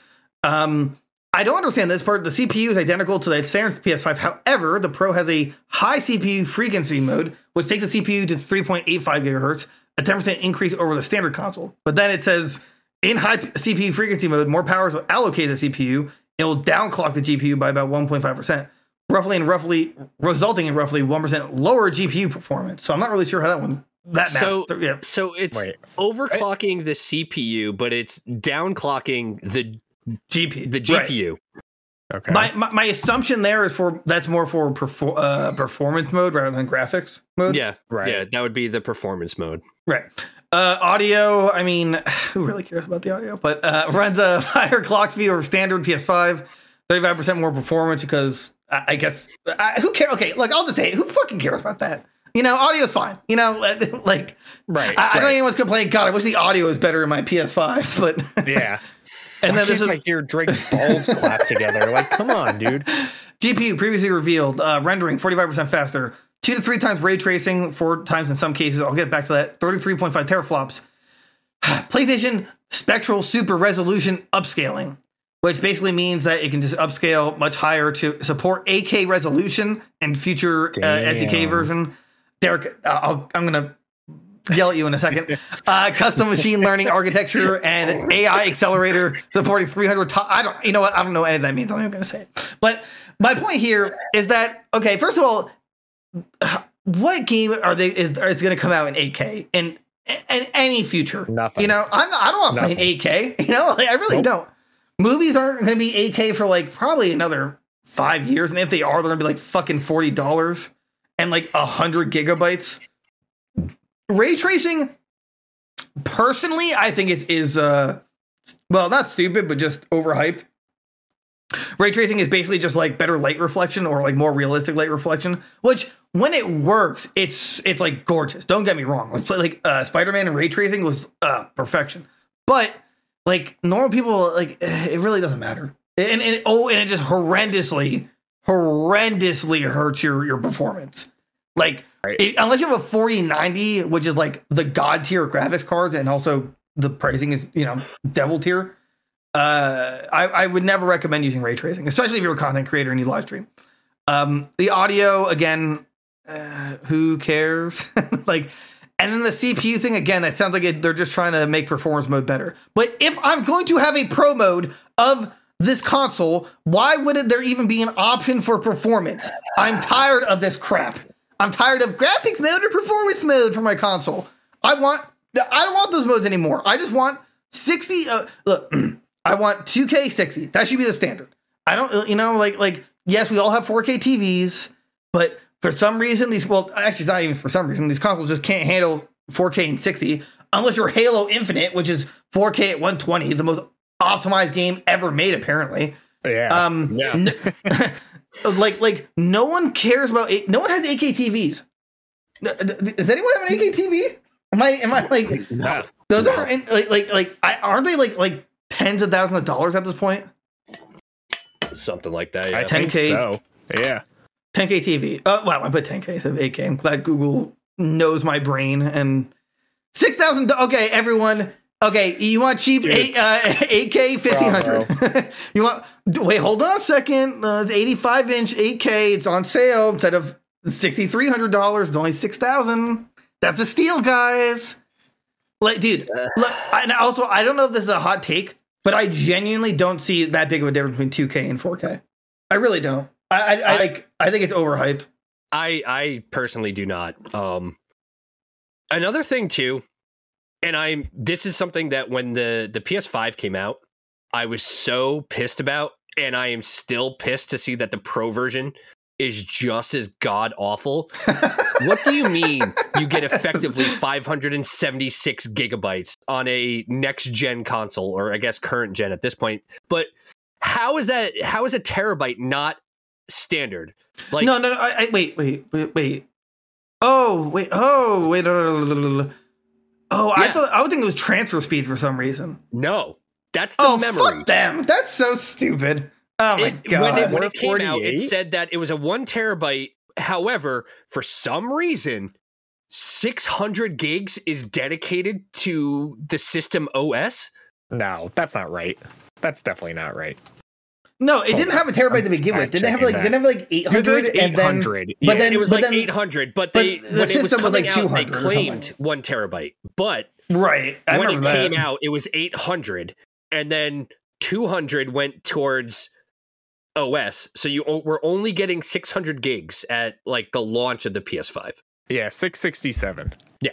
I don't understand this part. The CPU is identical to the standard PS5. However, the Pro has a high CPU frequency mode, which takes the CPU to 3.85 gigahertz, a 10% increase over the standard console. But then it says, in high CPU frequency mode, more power is allocated to the CPU. It will downclock the GPU by about 1.5%. Resulting in roughly 1% lower GPU performance. So I'm not really sure how So it's overclocking the CPU, but it's downclocking the GPU. Right. Okay. My assumption there is that's more for performance mode rather than graphics mode. Yeah, right. Yeah, that would be the performance mode. Right. Audio. I mean, who really cares about the audio? But runs a higher clock speed over standard PS5. 35% more performance because. I guess who cares? Okay, look, I'll just say who fucking cares about that? Audio's fine. Like right. I don't know anyone's complaining. God, I wish the audio was better in my PS5, but yeah. And then this is like hear Drake's balls clap together. Like, come on, dude. GPU previously revealed rendering 45% faster, 2 to 3 times ray tracing, 4 times in some cases. I'll get back to that. 33.5 teraflops. PlayStation Spectral Super Resolution upscaling. Which basically means that it can just upscale much higher to support 8K resolution and future SDK version. Derek, I'm going to yell at you in a second. Custom machine learning architecture and AI accelerator supporting 300. I don't know any of that means. I'm not even going to say it. But my point here is that, okay, first of all, what game is going to come out in 8K in any future? Nothing. I don't want to play in 8K. I really don't. Movies aren't going to be 8K for like probably another 5 years. And if they are, they're going to be like fucking $40 and like 100 gigabytes. Ray tracing, personally, I think it is, well, not stupid, but just overhyped. Ray tracing is basically just like better light reflection or like more realistic light reflection, which when it works, it's like gorgeous. Don't get me wrong. Like Spider-Man and ray tracing was perfection. But like normal people, like it really doesn't matter. And it just horrendously hurts your performance. Like unless you have a 4090, which is like the god tier graphics cards, and also the pricing is, devil tier. I would never recommend using ray tracing, especially if you're a content creator and you live stream. The audio, again, who cares? Like, and then the CPU thing, again, that sounds like they're just trying to make performance mode better. But if I'm going to have a pro mode of this console, why wouldn't there even be an option for performance? I'm tired of this crap. I'm tired of graphics mode or performance mode for my console. I don't want those modes anymore. I just want 60. Look, I want 2K 60. That should be the standard. I don't, like, yes, we all have 4K TVs, but for some reason, actually, it's not even for some reason, these consoles just can't handle 4K and 60 unless you're Halo Infinite, which is 4K at 120, the most optimized game ever made, apparently. Yeah. Like no one cares about no one has 8K TVs. Does anyone have an 8K TV? Am I like No. Those aren't aren't they like tens of thousands of dollars at this point? Something like that. Yeah. I think 10K. so. Yeah. 10K TV. Wow, I put 10K instead of 8K. I'm glad Google knows my brain. And 6,000. Okay, everyone. Okay, you want cheap 8K 1500. You want? Wait, hold on a second. It's 85-inch 8K. It's on sale instead of $6,300. It's only 6,000. That's a steal, guys. Like, dude. Look, and also, I don't know if this is a hot take, but I genuinely don't see that big of a difference between 2K and 4K. I really don't. I think it's overhyped. I personally do not. Another thing too, and this is something that when the PS5 came out, I was so pissed about, and I am still pissed to see that the Pro version is just as god awful. What do you mean you get effectively 576 gigabytes on a next gen console, or I guess current gen at this point? But how is a terabyte not standard? Like, no. Wait. Oh, wait. Oh, wait. No. Oh, yeah. I would think it was transfer speed for some reason. No, that's the memory. Fuck them. That's so stupid. Oh my god. When it came out, it said that it was a 1 terabyte. However, for some reason, 600 gigs is dedicated to the system OS. No, that's not right. That's definitely not right. No, it didn't have a terabyte to begin with. Didn't it have like 800? Like 800. It was like 800, but the system was like 200. They claimed 1 terabyte, but right. When it came out, it was 800, and then 200 went towards OS. So you were only getting 600 gigs at like the launch of the PS5. Yeah, 667. Yeah,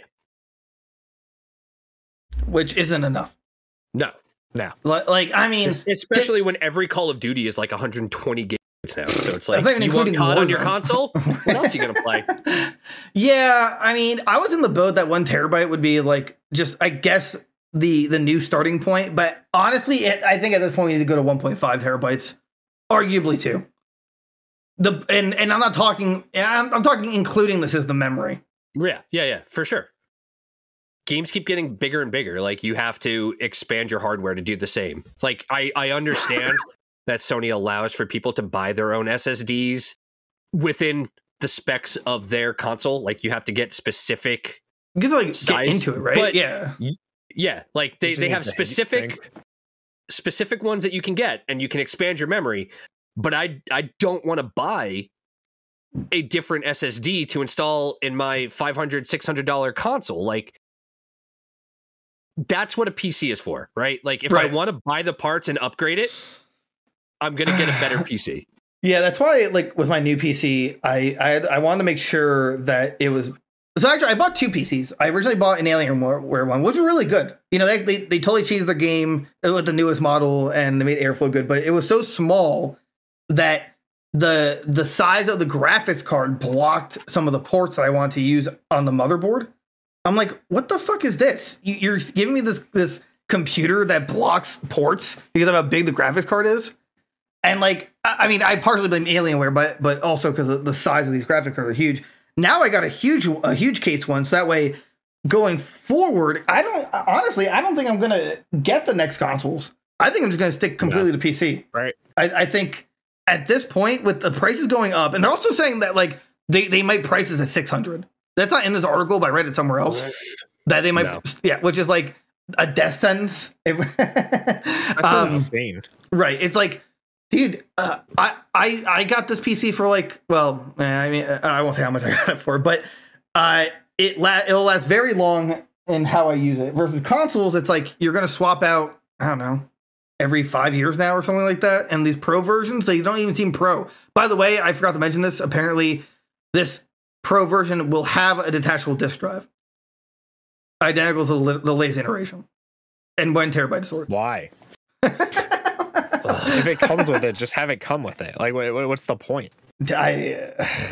which isn't enough. No. Like, I mean, especially when every Call of Duty is like 120 gigs now. So it's like, you want COD on your console? What else are you going to play? Yeah, I mean, I was in the boat that 1 terabyte would be like, just, I guess, the new starting point. But honestly, I think at this point, we need to go to 1.5 terabytes, arguably 2. And I'm not talking, I'm talking including the system memory. Yeah, for sure. Games keep getting bigger and bigger. Like, you have to expand your hardware to do the same. Like, I understand that Sony allows for people to buy their own SSDs within the specs of their console. Like, you have to get specific you can like size, get into it, right? But yeah, like they have specific ones that you can get, and you can expand your memory. But I don't want to buy a different SSD to install in my $500, $600 console. Like, that's what a PC is for, right? Like, if I want to buy the parts and upgrade it, I'm going to get a better PC. Yeah, that's why, like, with my new PC, I wanted to make sure that it was... So actually, I bought 2 PCs. I originally bought an Alienware one, which was really good. You know, they totally changed the game with the newest model, and they made airflow good, but it was so small that the size of the graphics card blocked some of the ports that I wanted to use on the motherboard. I'm like, what the fuck is this? You're giving me this computer that blocks ports because of how big the graphics card is? And like, I mean, I partially blame Alienware, but also because the size of these graphic cards are huge. Now I got a huge case one, so that way going forward, I don't think I'm gonna get the next consoles. I think I'm just gonna stick completely to PC. Right. I think at this point, with the prices going up, and they're also saying that like they might price this at 600. That's not in this article, but I read it somewhere else. That they might, which is like a death sentence. That's insane. Right. It's like, dude, I got this PC for like, well, I mean, I won't say how much I got it for, but it'll last very long in how I use it. Versus consoles, it's like you're gonna swap out, I don't know, every 5 years now or something like that. And these pro versions, they don't even seem pro. By the way, I forgot to mention this. Apparently, this pro version will have a detachable disk drive, identical to the latest iteration, and 1 terabyte storage. Why? If it comes with it, just have it come with it. Like, what's the point? I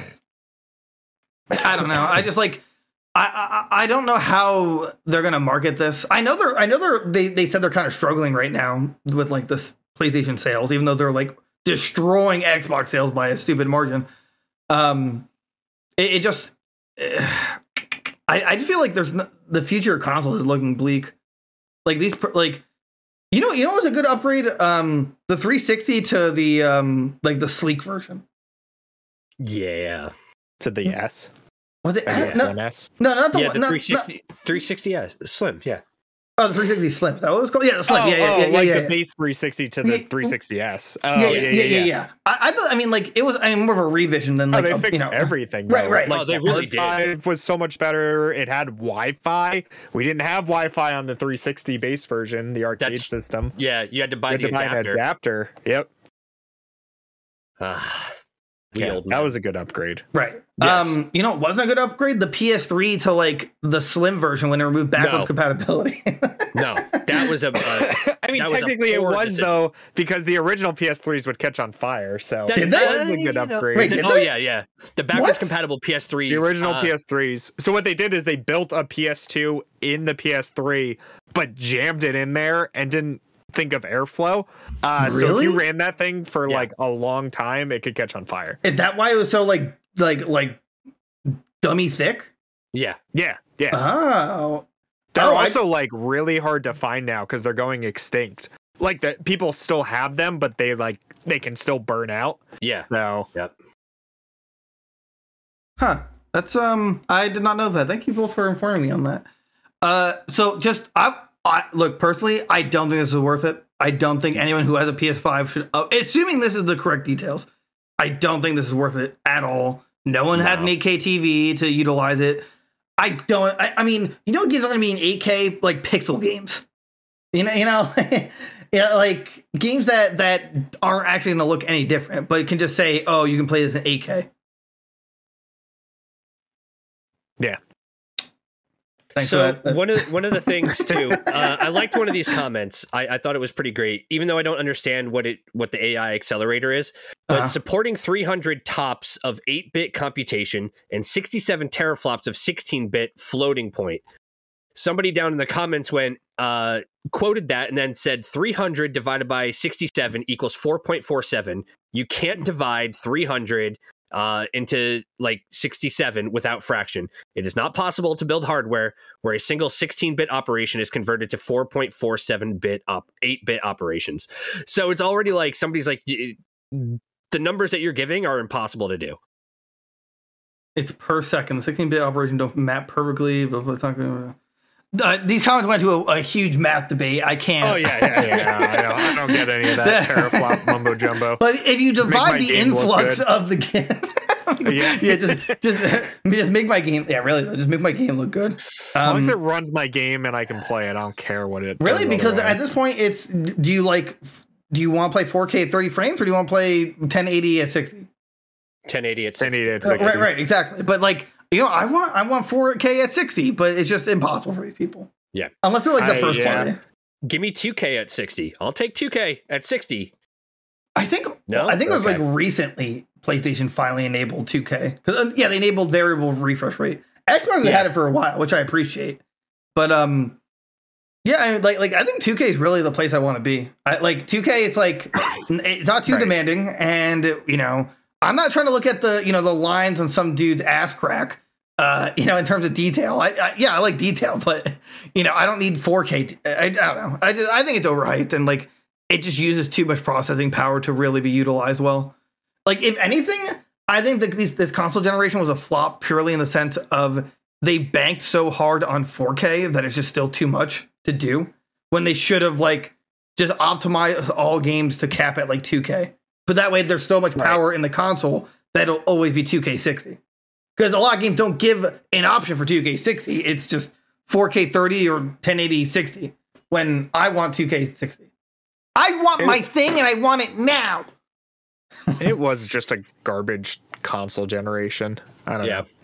don't know. I just like I don't know how they're gonna market this. I know they said they're kind of struggling right now with like this PlayStation sales, even though they're like destroying Xbox sales by a stupid margin. I just feel like the future of consoles is looking bleak. Like these, like you know what's a good upgrade? The 360 to the like the sleek version. Yeah. To the S. Was it? No, not the yeah, one. the 360 S. Slim, yeah. Oh, the 360 Slim. That what it was called? Yeah, the Slim. The base 360 to the 360S. Oh, yeah. I mean, like, it was more of a revision than like they fixed everything. Though. Right. Like, no, they really did. Drive was so much better. It had Wi-Fi. We didn't have Wi-Fi on the 360 base version, the arcade system. Yeah, you had to buy the adapter. An adapter. Yep. That was a good upgrade. Right. Yes. You know, it wasn't a good upgrade. The PS3 to like the Slim version when it removed backwards compatibility. No, that was a. I mean, technically it was decision. Though, because the original PS3s would catch on fire. So that was a good upgrade. Wait, yeah. The backwards compatible PS3s. The original PS3s. So what they did is they built a PS2 in the PS3, but jammed it in there and didn't think of airflow. Really? So if you ran that thing for like a long time, it could catch on fire. Is that why it was so like dummy thick? Yeah. Oh. They're also like really hard to find now because they're going extinct. Like that, people still have them, but they can still burn out. Yeah. So. Yep. Huh. That's I did not know that. Thank you both for informing me on that. So just I look, personally, I don't think this is worth it. I don't think anyone who has a PS5 should, assuming this is the correct details, I don't think this is worth it at all. No one had an 8K TV to utilize it. I mean, you know, games are going to be in 8K, like pixel games. You know, yeah, like games that aren't actually going to look any different, but it can just say, oh, you can play this in 8K. Yeah. Thanks so for that. one of the things too, I liked one of these comments. I thought it was pretty great, even though I don't understand what the AI accelerator is. But supporting 300 TOPS of 8-bit computation and 67 teraflops of 16-bit floating point. Somebody down in the comments quoted that and then said 300 divided by 67 equals 4.47. You can't divide 300 into like 67 without fraction. It is not possible to build hardware where a single 16-bit operation is converted to 4.47-bit 8-bit operations. So it's already like somebody's like, the numbers that you're giving are impossible to do. It's per second. The 16-bit operation don't map perfectly. These comments went to a huge math debate. I can't. Oh yeah. I don't get any of that teraflop mumbo jumbo. But if you divide the influx of the game, just make my game. Yeah, really, just make my game look good. As long as it runs my game and I can play it, I don't care what it. Really, because otherwise. at this point, it's do you want to play 4K at 30 frames or do you want to play 1080 at 60? 1080 at 60. 1080 at 60. Right, exactly. But like, you know, I want 4K at 60, but it's just impossible for these people. Yeah. Unless they're like the first party. Give me 2K at 60. I'll take 2K at 60. I think it was like recently PlayStation finally enabled 2K. Yeah, they enabled variable refresh rate. Xbox had it for a while, which I appreciate. But Yeah, I mean, like I think 2K is really the place I want to be. Like 2K, it's like it's not too demanding, and I'm not trying to look at the the lines on some dude's ass crack. In terms of detail, I like detail, but I don't need 4K. I don't know. I think it's overhyped, and like it just uses too much processing power to really be utilized well. Like if anything, I think that this console generation was a flop purely in the sense of they banked so hard on 4K that it's just still too much to do when they should have like just optimized all games to cap at like 2K. But that way there's so much power in the console that it'll always be 2K60. Because a lot of games don't give an option for 2K60. It's just 4K 30 or 1080 60 when I want 2K60. I want my thing and I want it now. It was just a garbage console generation. I don't know.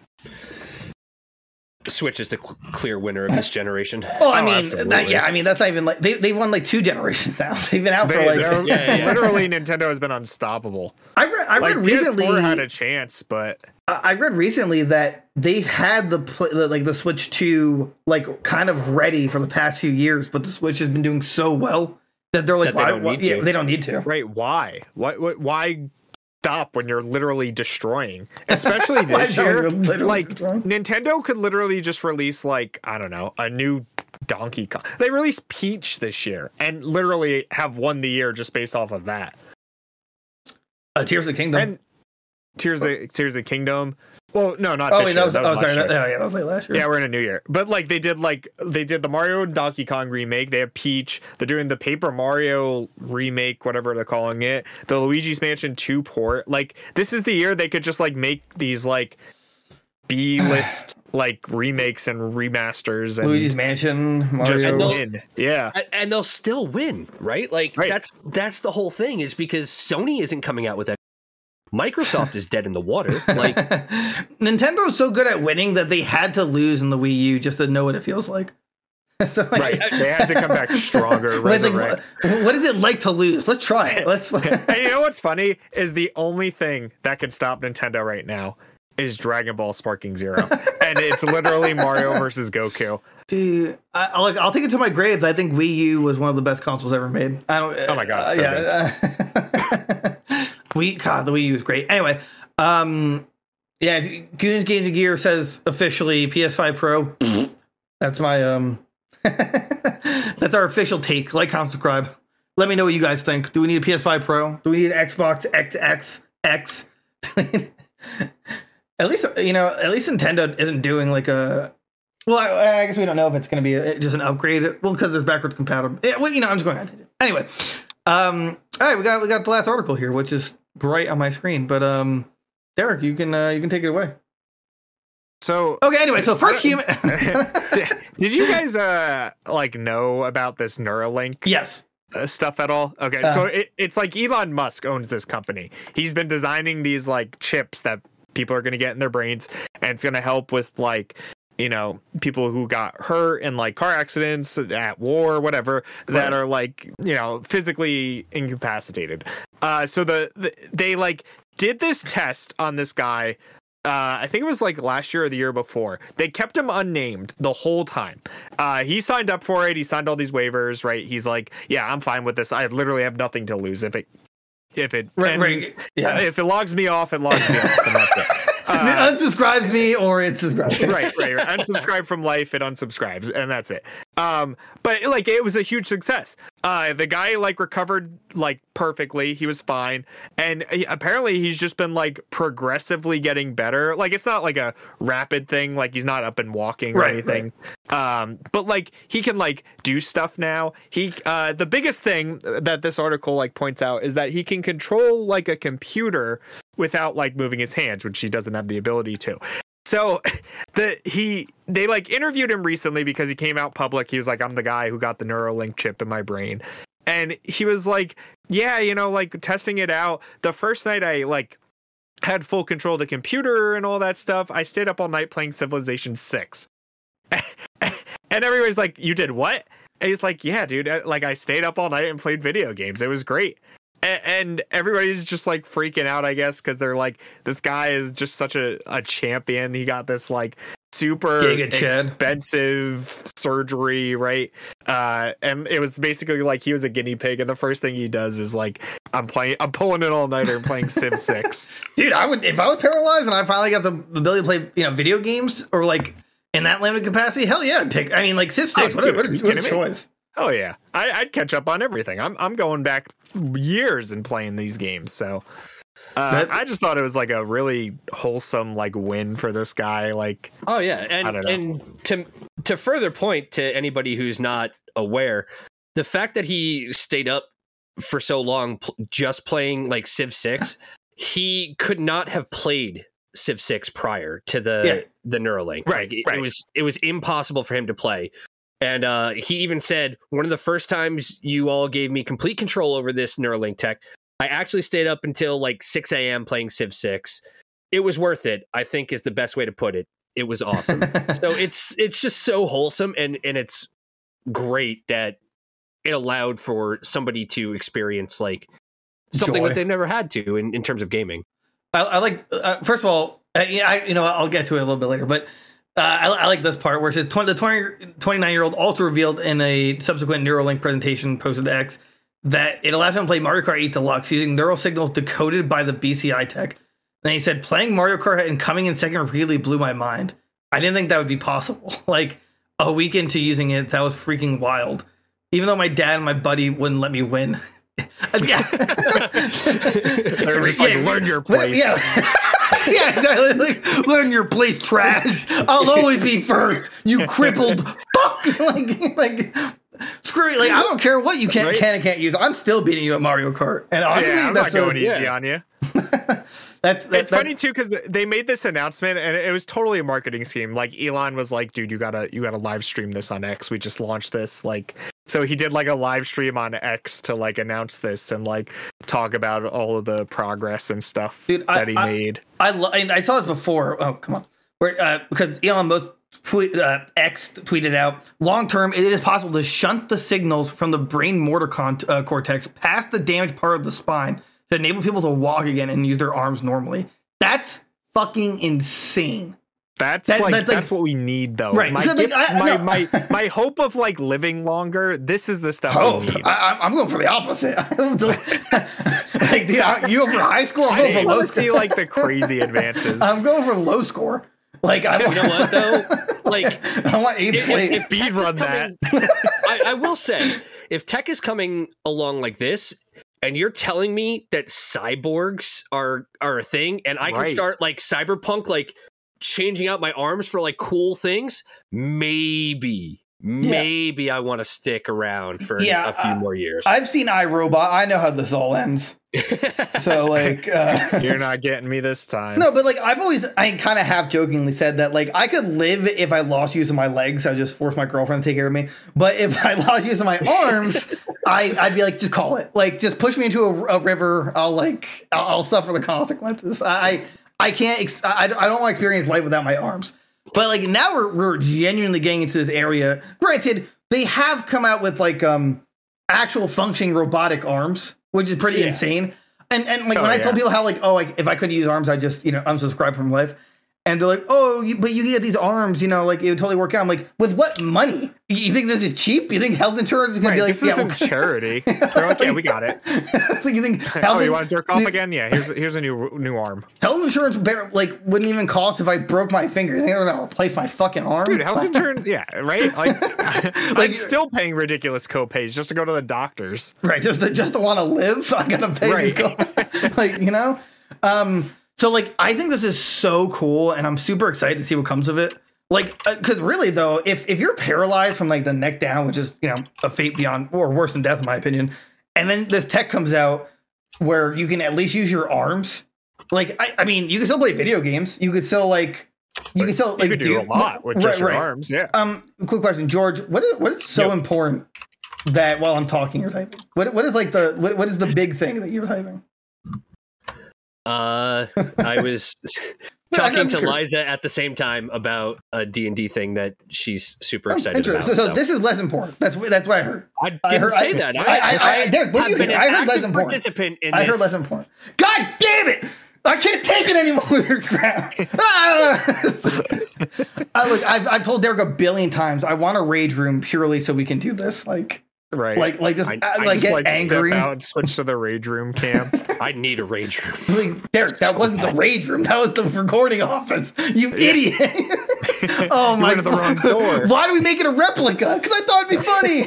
Switch is the clear winner of this generation. Oh, I mean, that's not even like they've won like 2 generations now. They've been out for like literally Nintendo has been unstoppable. I read recently PS4 had a chance, but I read recently that they've had the Switch 2 like kind of ready for the past few years, but the Switch has been doing so well that they're like, they don't need to. Right? Why? Why stop when you're literally destroying? Especially this year, like Nintendo could literally just release like I don't know a new Donkey Kong. They released Peach this year and literally have won the year just based off of that. Tears of the Kingdom. And Tears of the Kingdom. Well, no, not this year. That was like last year. Yeah, we're in a new year. But like they did the Mario and Donkey Kong remake. They have Peach. They're doing the Paper Mario remake, whatever they're calling it. The Luigi's Mansion 2 port. Like this is the year they could just like make these like B-list like remakes and remasters and Luigi's Mansion, Mario. Just win. Yeah. And they'll still win, right? Like that's the whole thing is because Sony isn't coming out with that. Microsoft is dead in the water. Like Nintendo's so good at winning that they had to lose in the Wii U just to know what it feels like. So, like they had to come back stronger. Resurrect. Like, what is it like to lose? Let's try it. And you know what's funny is the only thing that could stop Nintendo right now is Dragon Ball Sparking Zero, and it's literally Mario versus Goku. Dude, I'll take it to my grave. I think Wii U was one of the best consoles ever made. Oh my god! The Wii U is great. Anyway, Goons Games and Gear says officially PS5 Pro. That's my that's our official take. Like, comment, subscribe. Let me know what you guys think. Do we need a PS5 Pro? Do we need an Xbox XXX? At least Nintendo isn't doing like a. Well, I guess we don't know if it's going to be just an upgrade. Well, because there's backwards compatible. Yeah, well, I'm just going on. Anyway, all right, we got the last article here, which is bright on my screen. But Derek, you can take it away. So okay, anyway, so first human. Did you guys know about this Neuralink? Yes. Stuff at all? Okay, so it's like Elon Musk owns this company. He's been designing these like chips that people are going to get in their brains, and it's going to help with like people who got hurt in like car accidents, at war, whatever, that are like physically incapacitated. So they like did this test on this guy. I think it was like last year or the year before. They kept him unnamed the whole time. He signed up for it. He signed all these waivers, right? He's like, yeah, I'm fine with this. I literally have nothing to lose if it logs me off, it logs me off, and that's it. It unsubscribes me or it subscribes. Right. Unsubscribe from life, it unsubscribes, and that's it. But like it was a huge success. The guy like recovered like perfectly. He was fine, and apparently he's just been like progressively getting better. Like it's not like a rapid thing. Like he's not up and walking or anything. Right. But like he can like do stuff now. The biggest thing that this article like points out is that he can control like a computer without like moving his hands, which he doesn't have the ability to. So they like interviewed him recently because he came out public. He was like, I'm the guy who got the Neuralink chip in my brain. And he was like, yeah, like testing it out. The first night I like had full control of the computer and all that stuff. I stayed up all night playing Civilization 6. And everybody's like, you did what? And he's like, yeah, dude, like I stayed up all night and played video games. It was great. And everybody's just like freaking out, I guess, because they're like, this guy is just such a champion. He got this like super Giga Chad. expensive surgery, right? And it was basically like he was a guinea pig, and the first thing he does is like, I'm pulling an all-nighter and playing Civ 6. Dude, I would, if I was paralyzed and I finally got the ability to play, video games or like in that limited capacity, hell yeah, I'd pick. I mean, like Civ 6, what a choice. Oh yeah, I'd catch up on everything. I'm going back years and playing these games, so I just thought it was like a really wholesome like win for this guy. Like, oh yeah, and to further point to anybody who's not aware, the fact that he stayed up for so long just playing like Civ 6, he could not have played Civ 6 prior to the Neuralink. Right, like, it was impossible for him to play. And he even said, one of the first times you all gave me complete control over this Neuralink tech, I actually stayed up until like 6 a.m. playing Civ 6. It was worth it, I think is the best way to put it. It was awesome. So it's just so wholesome, and it's great that it allowed for somebody to experience like something Joy. that they've never had to in terms of gaming. I like, first of all, I'll get to it a little bit later, but I like this part where it says the 29-year-old also revealed in a subsequent Neuralink presentation posted to X that it allows him to play Mario Kart 8 Deluxe using neural signals decoded by the BCI tech. And he said, playing Mario Kart and coming in second repeatedly blew my mind. I didn't think that would be possible. Like, a week into using it, that was freaking wild. Even though my dad and my buddy wouldn't let me win. they're just like, learn your place. Yeah, exactly. Like, learn your place, trash. I'll always be first. You crippled fuck. like screw it. Like, I don't care what you can and can't use. I'm still beating you at Mario Kart. And honestly, I'm not going easy on you. It's funny too because they made this announcement and it was totally a marketing scheme. Like Elon was like, "Dude, you gotta live stream this on X. We just launched this." Like, so he did like a live stream on X to like announce this and like talk about all of the progress and stuff he made. I saw this before. Oh, come on, because Elon Musk X tweeted out, long term, it is possible to shunt the signals from the brain motor cortex past the damaged part of the spine to enable people to walk again and use their arms normally. That's fucking insane. That's what we need, though. Right. My hope of like living longer. This is the stuff we need. I'm going for the opposite. Like, dude, you go for high score. I'm going for low score. See like the crazy advances. I'm going for low score. Like, you know what though? Like, I want 8th place. If speed run that. I will say, if tech is coming along like this, and you're telling me that cyborgs are a thing, and I can start like cyberpunk, like changing out my arms for like cool things, maybe I want to stick around for a few more years. I've seen iRobot. I know how this all ends. So like, you're not getting me this time. No, but like I kind of half jokingly said that like I could live if I lost use of my legs. I just force my girlfriend to take care of me. But if I lost use of my arms, I'd be like, just call it. Like, just push me into a river. I'll suffer the consequences. I can't. I don't want to experience life without my arms. But like now we're genuinely getting into this area. Granted, they have come out with like actual functioning robotic arms, which is pretty insane. And like when I told people how like if I could use arms, I just unsubscribe from life. And they're like, but you can get these arms, like it would totally work out. I'm like, with what money? You think this is cheap? You think health insurance is going to be like, this isn't charity? They're like, yeah, we got it. You think you want to jerk off again? Yeah, here's a new arm. Health insurance wouldn't even cost if I broke my finger. You think they're going to replace my fucking arm? Dude, health insurance, yeah, right? Like I'm still paying ridiculous copays just to go to the doctors. Right, just to want to live, I got to pay these copays. So, like, I think this is so cool, and I'm super excited to see what comes of it. Like, because really, though, if you're paralyzed from, like, the neck down, which is, a fate beyond, or worse than death, in my opinion, and then this tech comes out where you can at least use your arms. Like, I mean, you can still play video games. You could still, you could do a lot with just your arms, yeah. Quick question, George, what is so important that while I'm talking, you're typing? What is, like, what is the big thing that you're typing? I was talking to Liza at the same time about a D&D thing that she's super excited about. So this is less important. That's what I heard. I didn't say that. I heard less important. Participant in this. I heard less important. God damn it! I can't take it anymore with your crap. Look, I've told Derek a billion times I want a rage room purely so we can do this. Like, Right. Like just I get just, angry. Step out and switch to the rage room cam. I need a rage room. Like, Derek, that wasn't the rage room. That was the recording office. You idiot. Oh my went to the wrong door. Why do we make it a replica? Because I thought it'd be funny.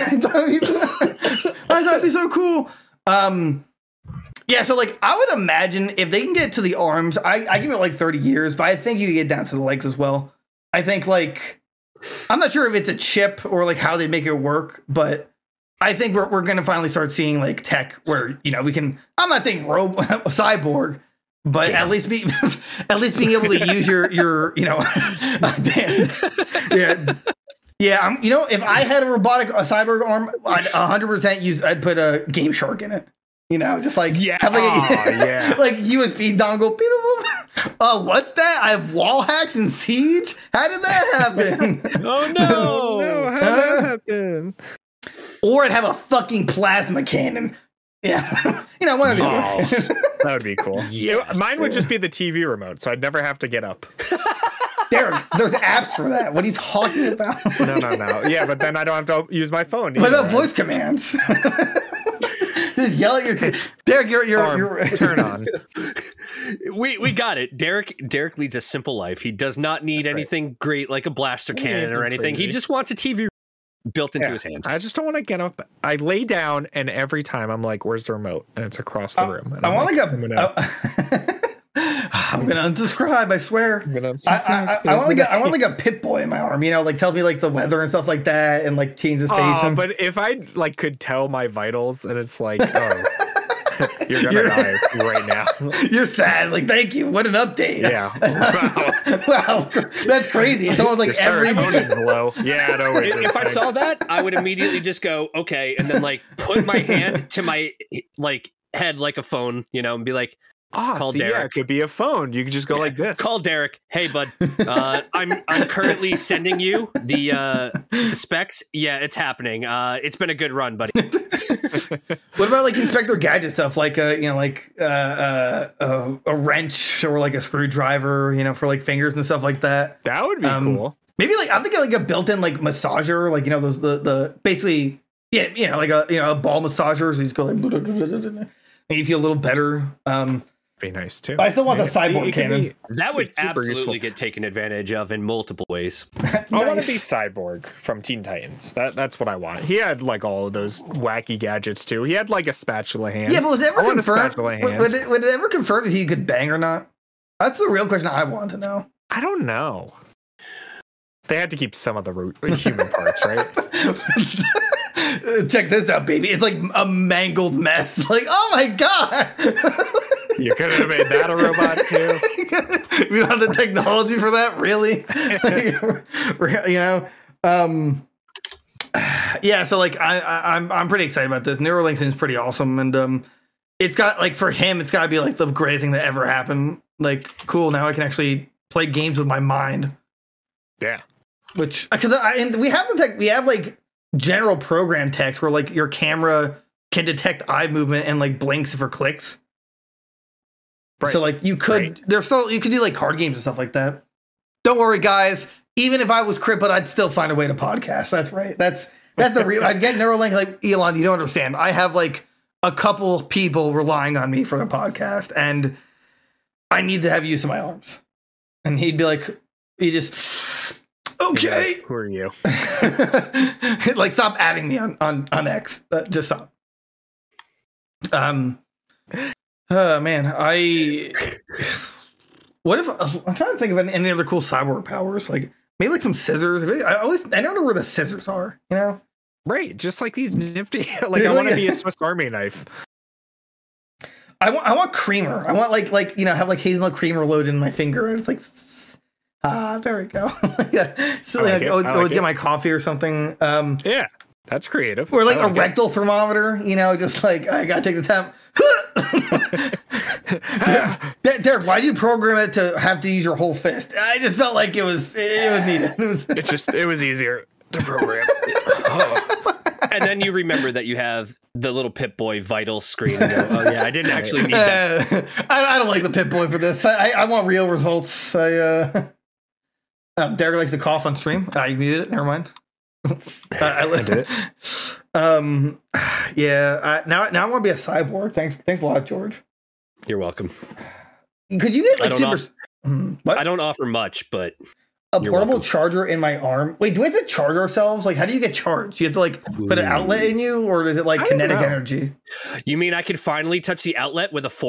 I thought it'd be so cool. Yeah, so like I would imagine if they can get to the arms, I give it like 30 years, but I think you can get down to the legs as well. I think like I'm not sure if it's a chip or like how they make it work, but I think we're going to finally start seeing like tech where, you know, we can, I'm not saying cyborg, but at least being able to use your you know, yeah. You know, if I had a cyborg arm, I'd 100% I'd put a Game Shark in it. You know, just like have like like USB dongle. What's that? I have wall hacks in Siege. How did that happen? Oh no! How did that happen? Or I'd have a fucking plasma cannon. Yeah, you know, one of those. That would be cool. Yes. Mine would just be the TV remote, so I'd never have to get up. Derek, there's apps for that. What are you talking about? No. Yeah, but then I don't have to use my phone. What about voice commands? Just yell at your Derek. You're turn on. We got it. Derek leads a simple life. He does not need anything great like a blaster cannon or anything. Crazy. He just wants a TV built into his hand. I just don't want to get up. I lay down, and every time I'm like, "Where's the remote?" And it's across the room. And I want like I'm gonna unsubscribe. I swear. I want like a Pip Boy in my arm. You know, like tell me like the weather and stuff like that, and like change the station. But if I like could tell my vitals, and it's like, oh, you're gonna die right now. You're sad. Like, thank you. What an update. Yeah. Wow. That's crazy. It's almost like Your every serotonin's low. Yeah, no. If I saw that, I would immediately just go, okay, and then like put my hand to my like head like a phone, you know, and be like, call Derek. Yeah, it could be a phone. You could just go like this. Call Derek. Hey, bud. I'm currently sending you the specs. Yeah, it's happening. It's been a good run, buddy. What about like Inspector Gadget stuff, like you know, like a wrench or like a screwdriver, you know, for like fingers and stuff like that. That would be cool. Maybe like I'm thinking like a built-in like massager, like you know those the basically you know like a ball massager. So you just go like make you feel a little better. Be nice too. But I still want the cyborg cannon. That would super absolutely useful. get taken advantage of in multiple ways. I want to be Cyborg from Teen Titans. That's what I want. He had like all of those wacky gadgets too. He had like a spatula hand. Yeah, but was it ever confirmed? Would Would it ever confirm that he could bang or not? That's the real question I want to know. I don't know. They had to keep some of the human parts, right? Check this out, baby. It's like a mangled mess. Like, oh my god. You could have made that a robot too. We don't have the technology for that, really. You know, yeah. So like, I'm pretty excited about this. Neuralink seems pretty awesome, and it's got like for him, it's got to be like the greatest thing that ever happened. Like, cool. Now I can actually play games with my mind. Yeah. Which because we have the tech. We have like general program text where like your camera can detect eye movement and like blinks for clicks. Right. So like you could you could do like card games and stuff like that. Don't worry, guys. Even if I was crippled, I'd still find a way to podcast. That's right. That's the real. I'd get Neuralink. Like Elon, you don't understand. I have like a couple people relying on me for the podcast, and I need to have use of my arms. And he'd be like, he just okay. Who are you? Like, stop adding me on X. Just stop. Oh man, what if I'm trying to think of any other cool cyborg powers? Like maybe like some scissors. I don't know where the scissors are. You know, right? Just like these nifty. Like I want to be a Swiss Army knife. I want creamer. I want like you know have like hazelnut creamer loaded in my finger, and it's like there we go. Yeah, so like, get my coffee or something. Yeah, that's creative. Or like a rectal thermometer. You know, just like I gotta take the temp. Derek, why do you program it to have to use your whole fist? I just felt like it was needed. It was easier to program. And then you remember that you have the little Pip-Boy vital screen. And go, oh yeah, I didn't actually need that. I don't like the Pip-Boy for this. I want real results. Derek likes to cough on stream. You muted it. Never mind. I did it. Yeah. Now I want to be a cyborg. Thanks a lot, George. You're welcome. Could you get like I don't offer much, but a portable charger in my arm? Wait, do we have to charge ourselves? Like, how do you get charged? You have to like put an outlet in you, or is it like kinetic energy? You mean I could finally touch the outlet with a fork?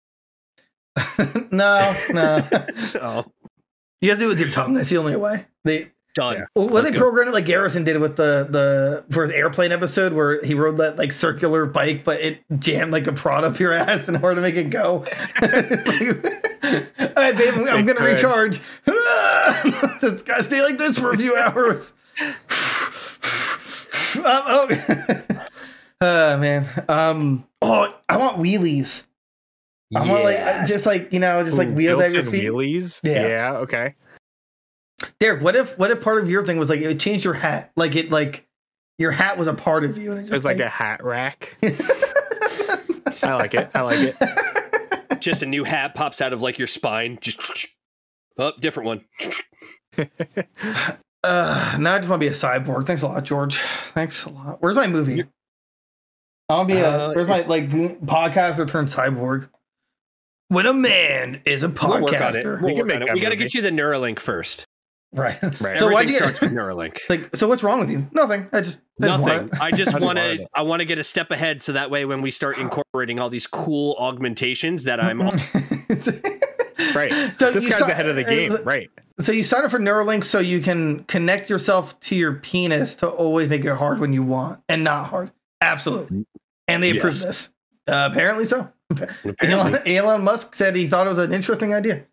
No. Oh, You have to do it with your tongue. That's the only way. done. Well, they programmed it like Garrison did with the for his airplane episode where he rode that like circular bike, but it jammed like a prod up your ass in order to make it go. All right, babe, I'm gonna recharge. It's gotta stay like this for a few hours. Oh man. I want wheelies. I want like just like wheels at your feet. Wheelies. Yeah. Okay. Derek, what if part of your thing was like it changed your hat? Like your hat was a part of you and it just It's like a hat rack. I like it. Just a new hat pops out of like your spine. Just different one. Now I just want to be a cyborg. Thanks a lot, George. Thanks a lot. Where's my movie? I want to be where's my like podcaster turned cyborg? When a man is a podcaster. We got to get you the Neuralink first. Right. So why do you starts with Neuralink? Like, so what's wrong with you? Nothing. I just want to get a step ahead so that way when we start incorporating all these cool augmentations that I'm right. So this guy's ahead of the game, right? So you sign up for Neuralink so you can connect yourself to your penis to always make it hard when you want and not hard. Absolutely. And they approved this. Apparently so. Elon Musk said he thought it was an interesting idea.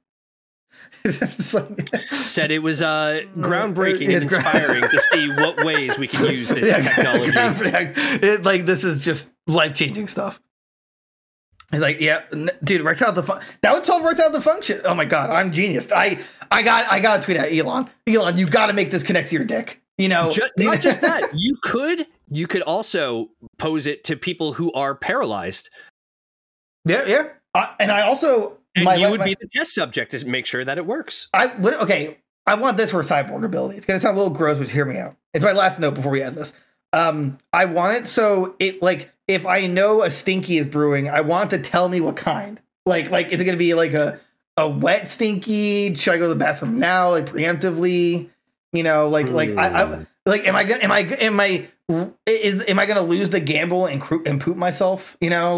Said it was groundbreaking and inspiring to see what ways we can use this technology. This is just life-changing stuff. He's like, yeah, dude, that would solve erectile dysfunction. Oh my god, I'm genius. I got to tweet at Elon. Elon, you got to make this connect to your dick. Not just that. You could also pose it to people who are paralyzed. Yeah. And I also. And you would be the test subject to make sure that it works. I want this for cyborg ability. It's going to sound a little gross, but hear me out. It's my last note before we end this. I want it so it like if I know a stinky is brewing, I want it to tell me what kind. Like is it going to be like a wet stinky? Should I go to the bathroom now? Like preemptively? I am I going to lose the gamble and poop myself?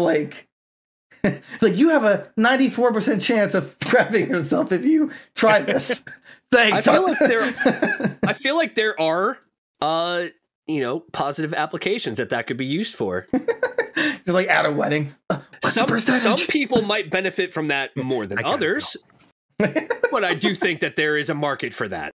Like you have a 94% chance of crapping yourself if you try this. Thanks. I feel like there are positive applications that could be used for. Just like at a wedding. Some people might benefit from that more than others. But I do think that there is a market for that.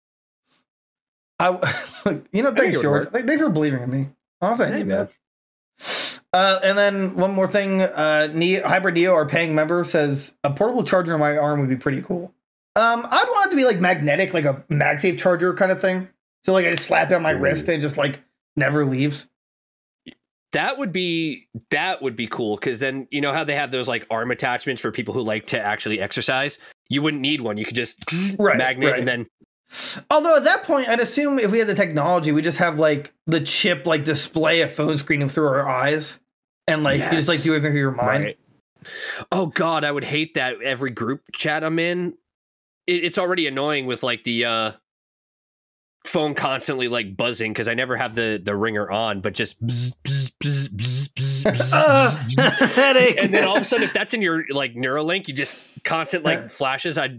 Thanks, George. Thanks for believing in me. Oh, thank you, man. And then one more thing, Hybrid Neo, our paying member, says a portable charger on my arm would be pretty cool. I'd want it to be like magnetic, like a MagSafe charger kind of thing. So like I just slap it on my wrist and just like never leaves. That would be cool because then you know how they have those like arm attachments for people who like to actually exercise. You wouldn't need one. You could just magnet and then. Although at that point, I'd assume if we had the technology, we just have like the chip like display a phone screen through our eyes. And like you just like do everything through your mind. Right. Oh God, I would hate that every group chat I'm in. It's already annoying with like the phone constantly like buzzing because I never have the ringer on, but just bzz, bzz, bzz, bzz, bzz, bzz. Headache. And then all of a sudden, if that's in your like Neuralink, you just constant like flashes. I'm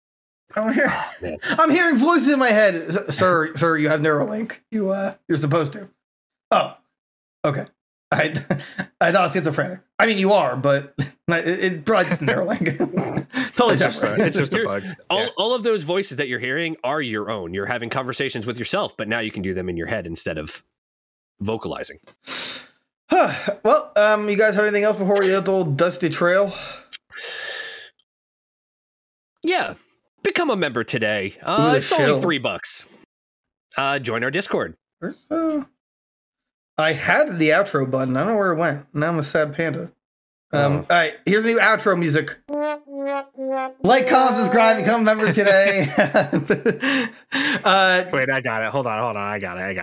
hearing voices in my head, sir. You have Neuralink. You're supposed to. Oh, okay. I thought I was schizophrenic. I mean, you are, but it's probably just Neuralink. Totally separate. It's just a bug. All of those voices that you're hearing are your own. You're having conversations with yourself, but now you can do them in your head instead of vocalizing. Well, you guys have anything else before we hit the old dusty trail? Yeah. Become a member today. It's only $3. Join our Discord. I had the outro button. I don't know where it went. Now I'm a sad panda. All right, here's the new outro music. Like, comment, subscribe, become a member today. Wait, I got it. Hold on. I got it.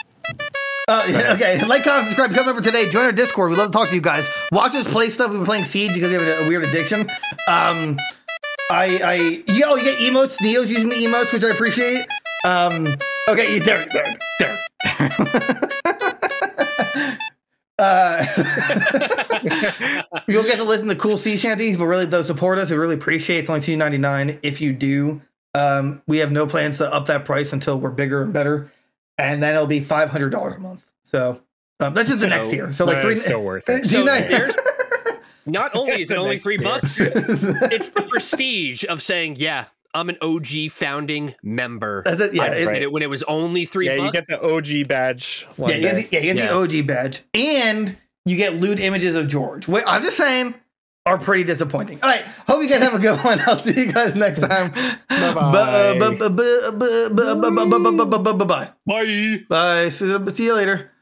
Okay, like, comment, subscribe, become a member today. Join our Discord. We love to talk to you guys. Watch us play stuff. We've been playing Siege because we have a weird addiction. You get emotes. Neo's using the emotes, which I appreciate. Okay, there. You'll get to listen to cool sea shanties, but really, those support us. We really appreciate it. It's only $2.99 if you do. We have no plans to up that price until we're bigger and better, and then it'll be $500 a month. So that's just the next tier. So like it's still worth it. So not only is it only $3, it's the prestige of saying, yeah, I'm an OG founding member. That's it. Yeah, when it was only $3. Yeah, you get the OG badge. You get the OG badge, and you get lewd images of George. Wait, I'm just saying, are pretty disappointing. All right, hope you guys have a good one. I'll see you guys next time. Bye. Bye. Bye. See you later.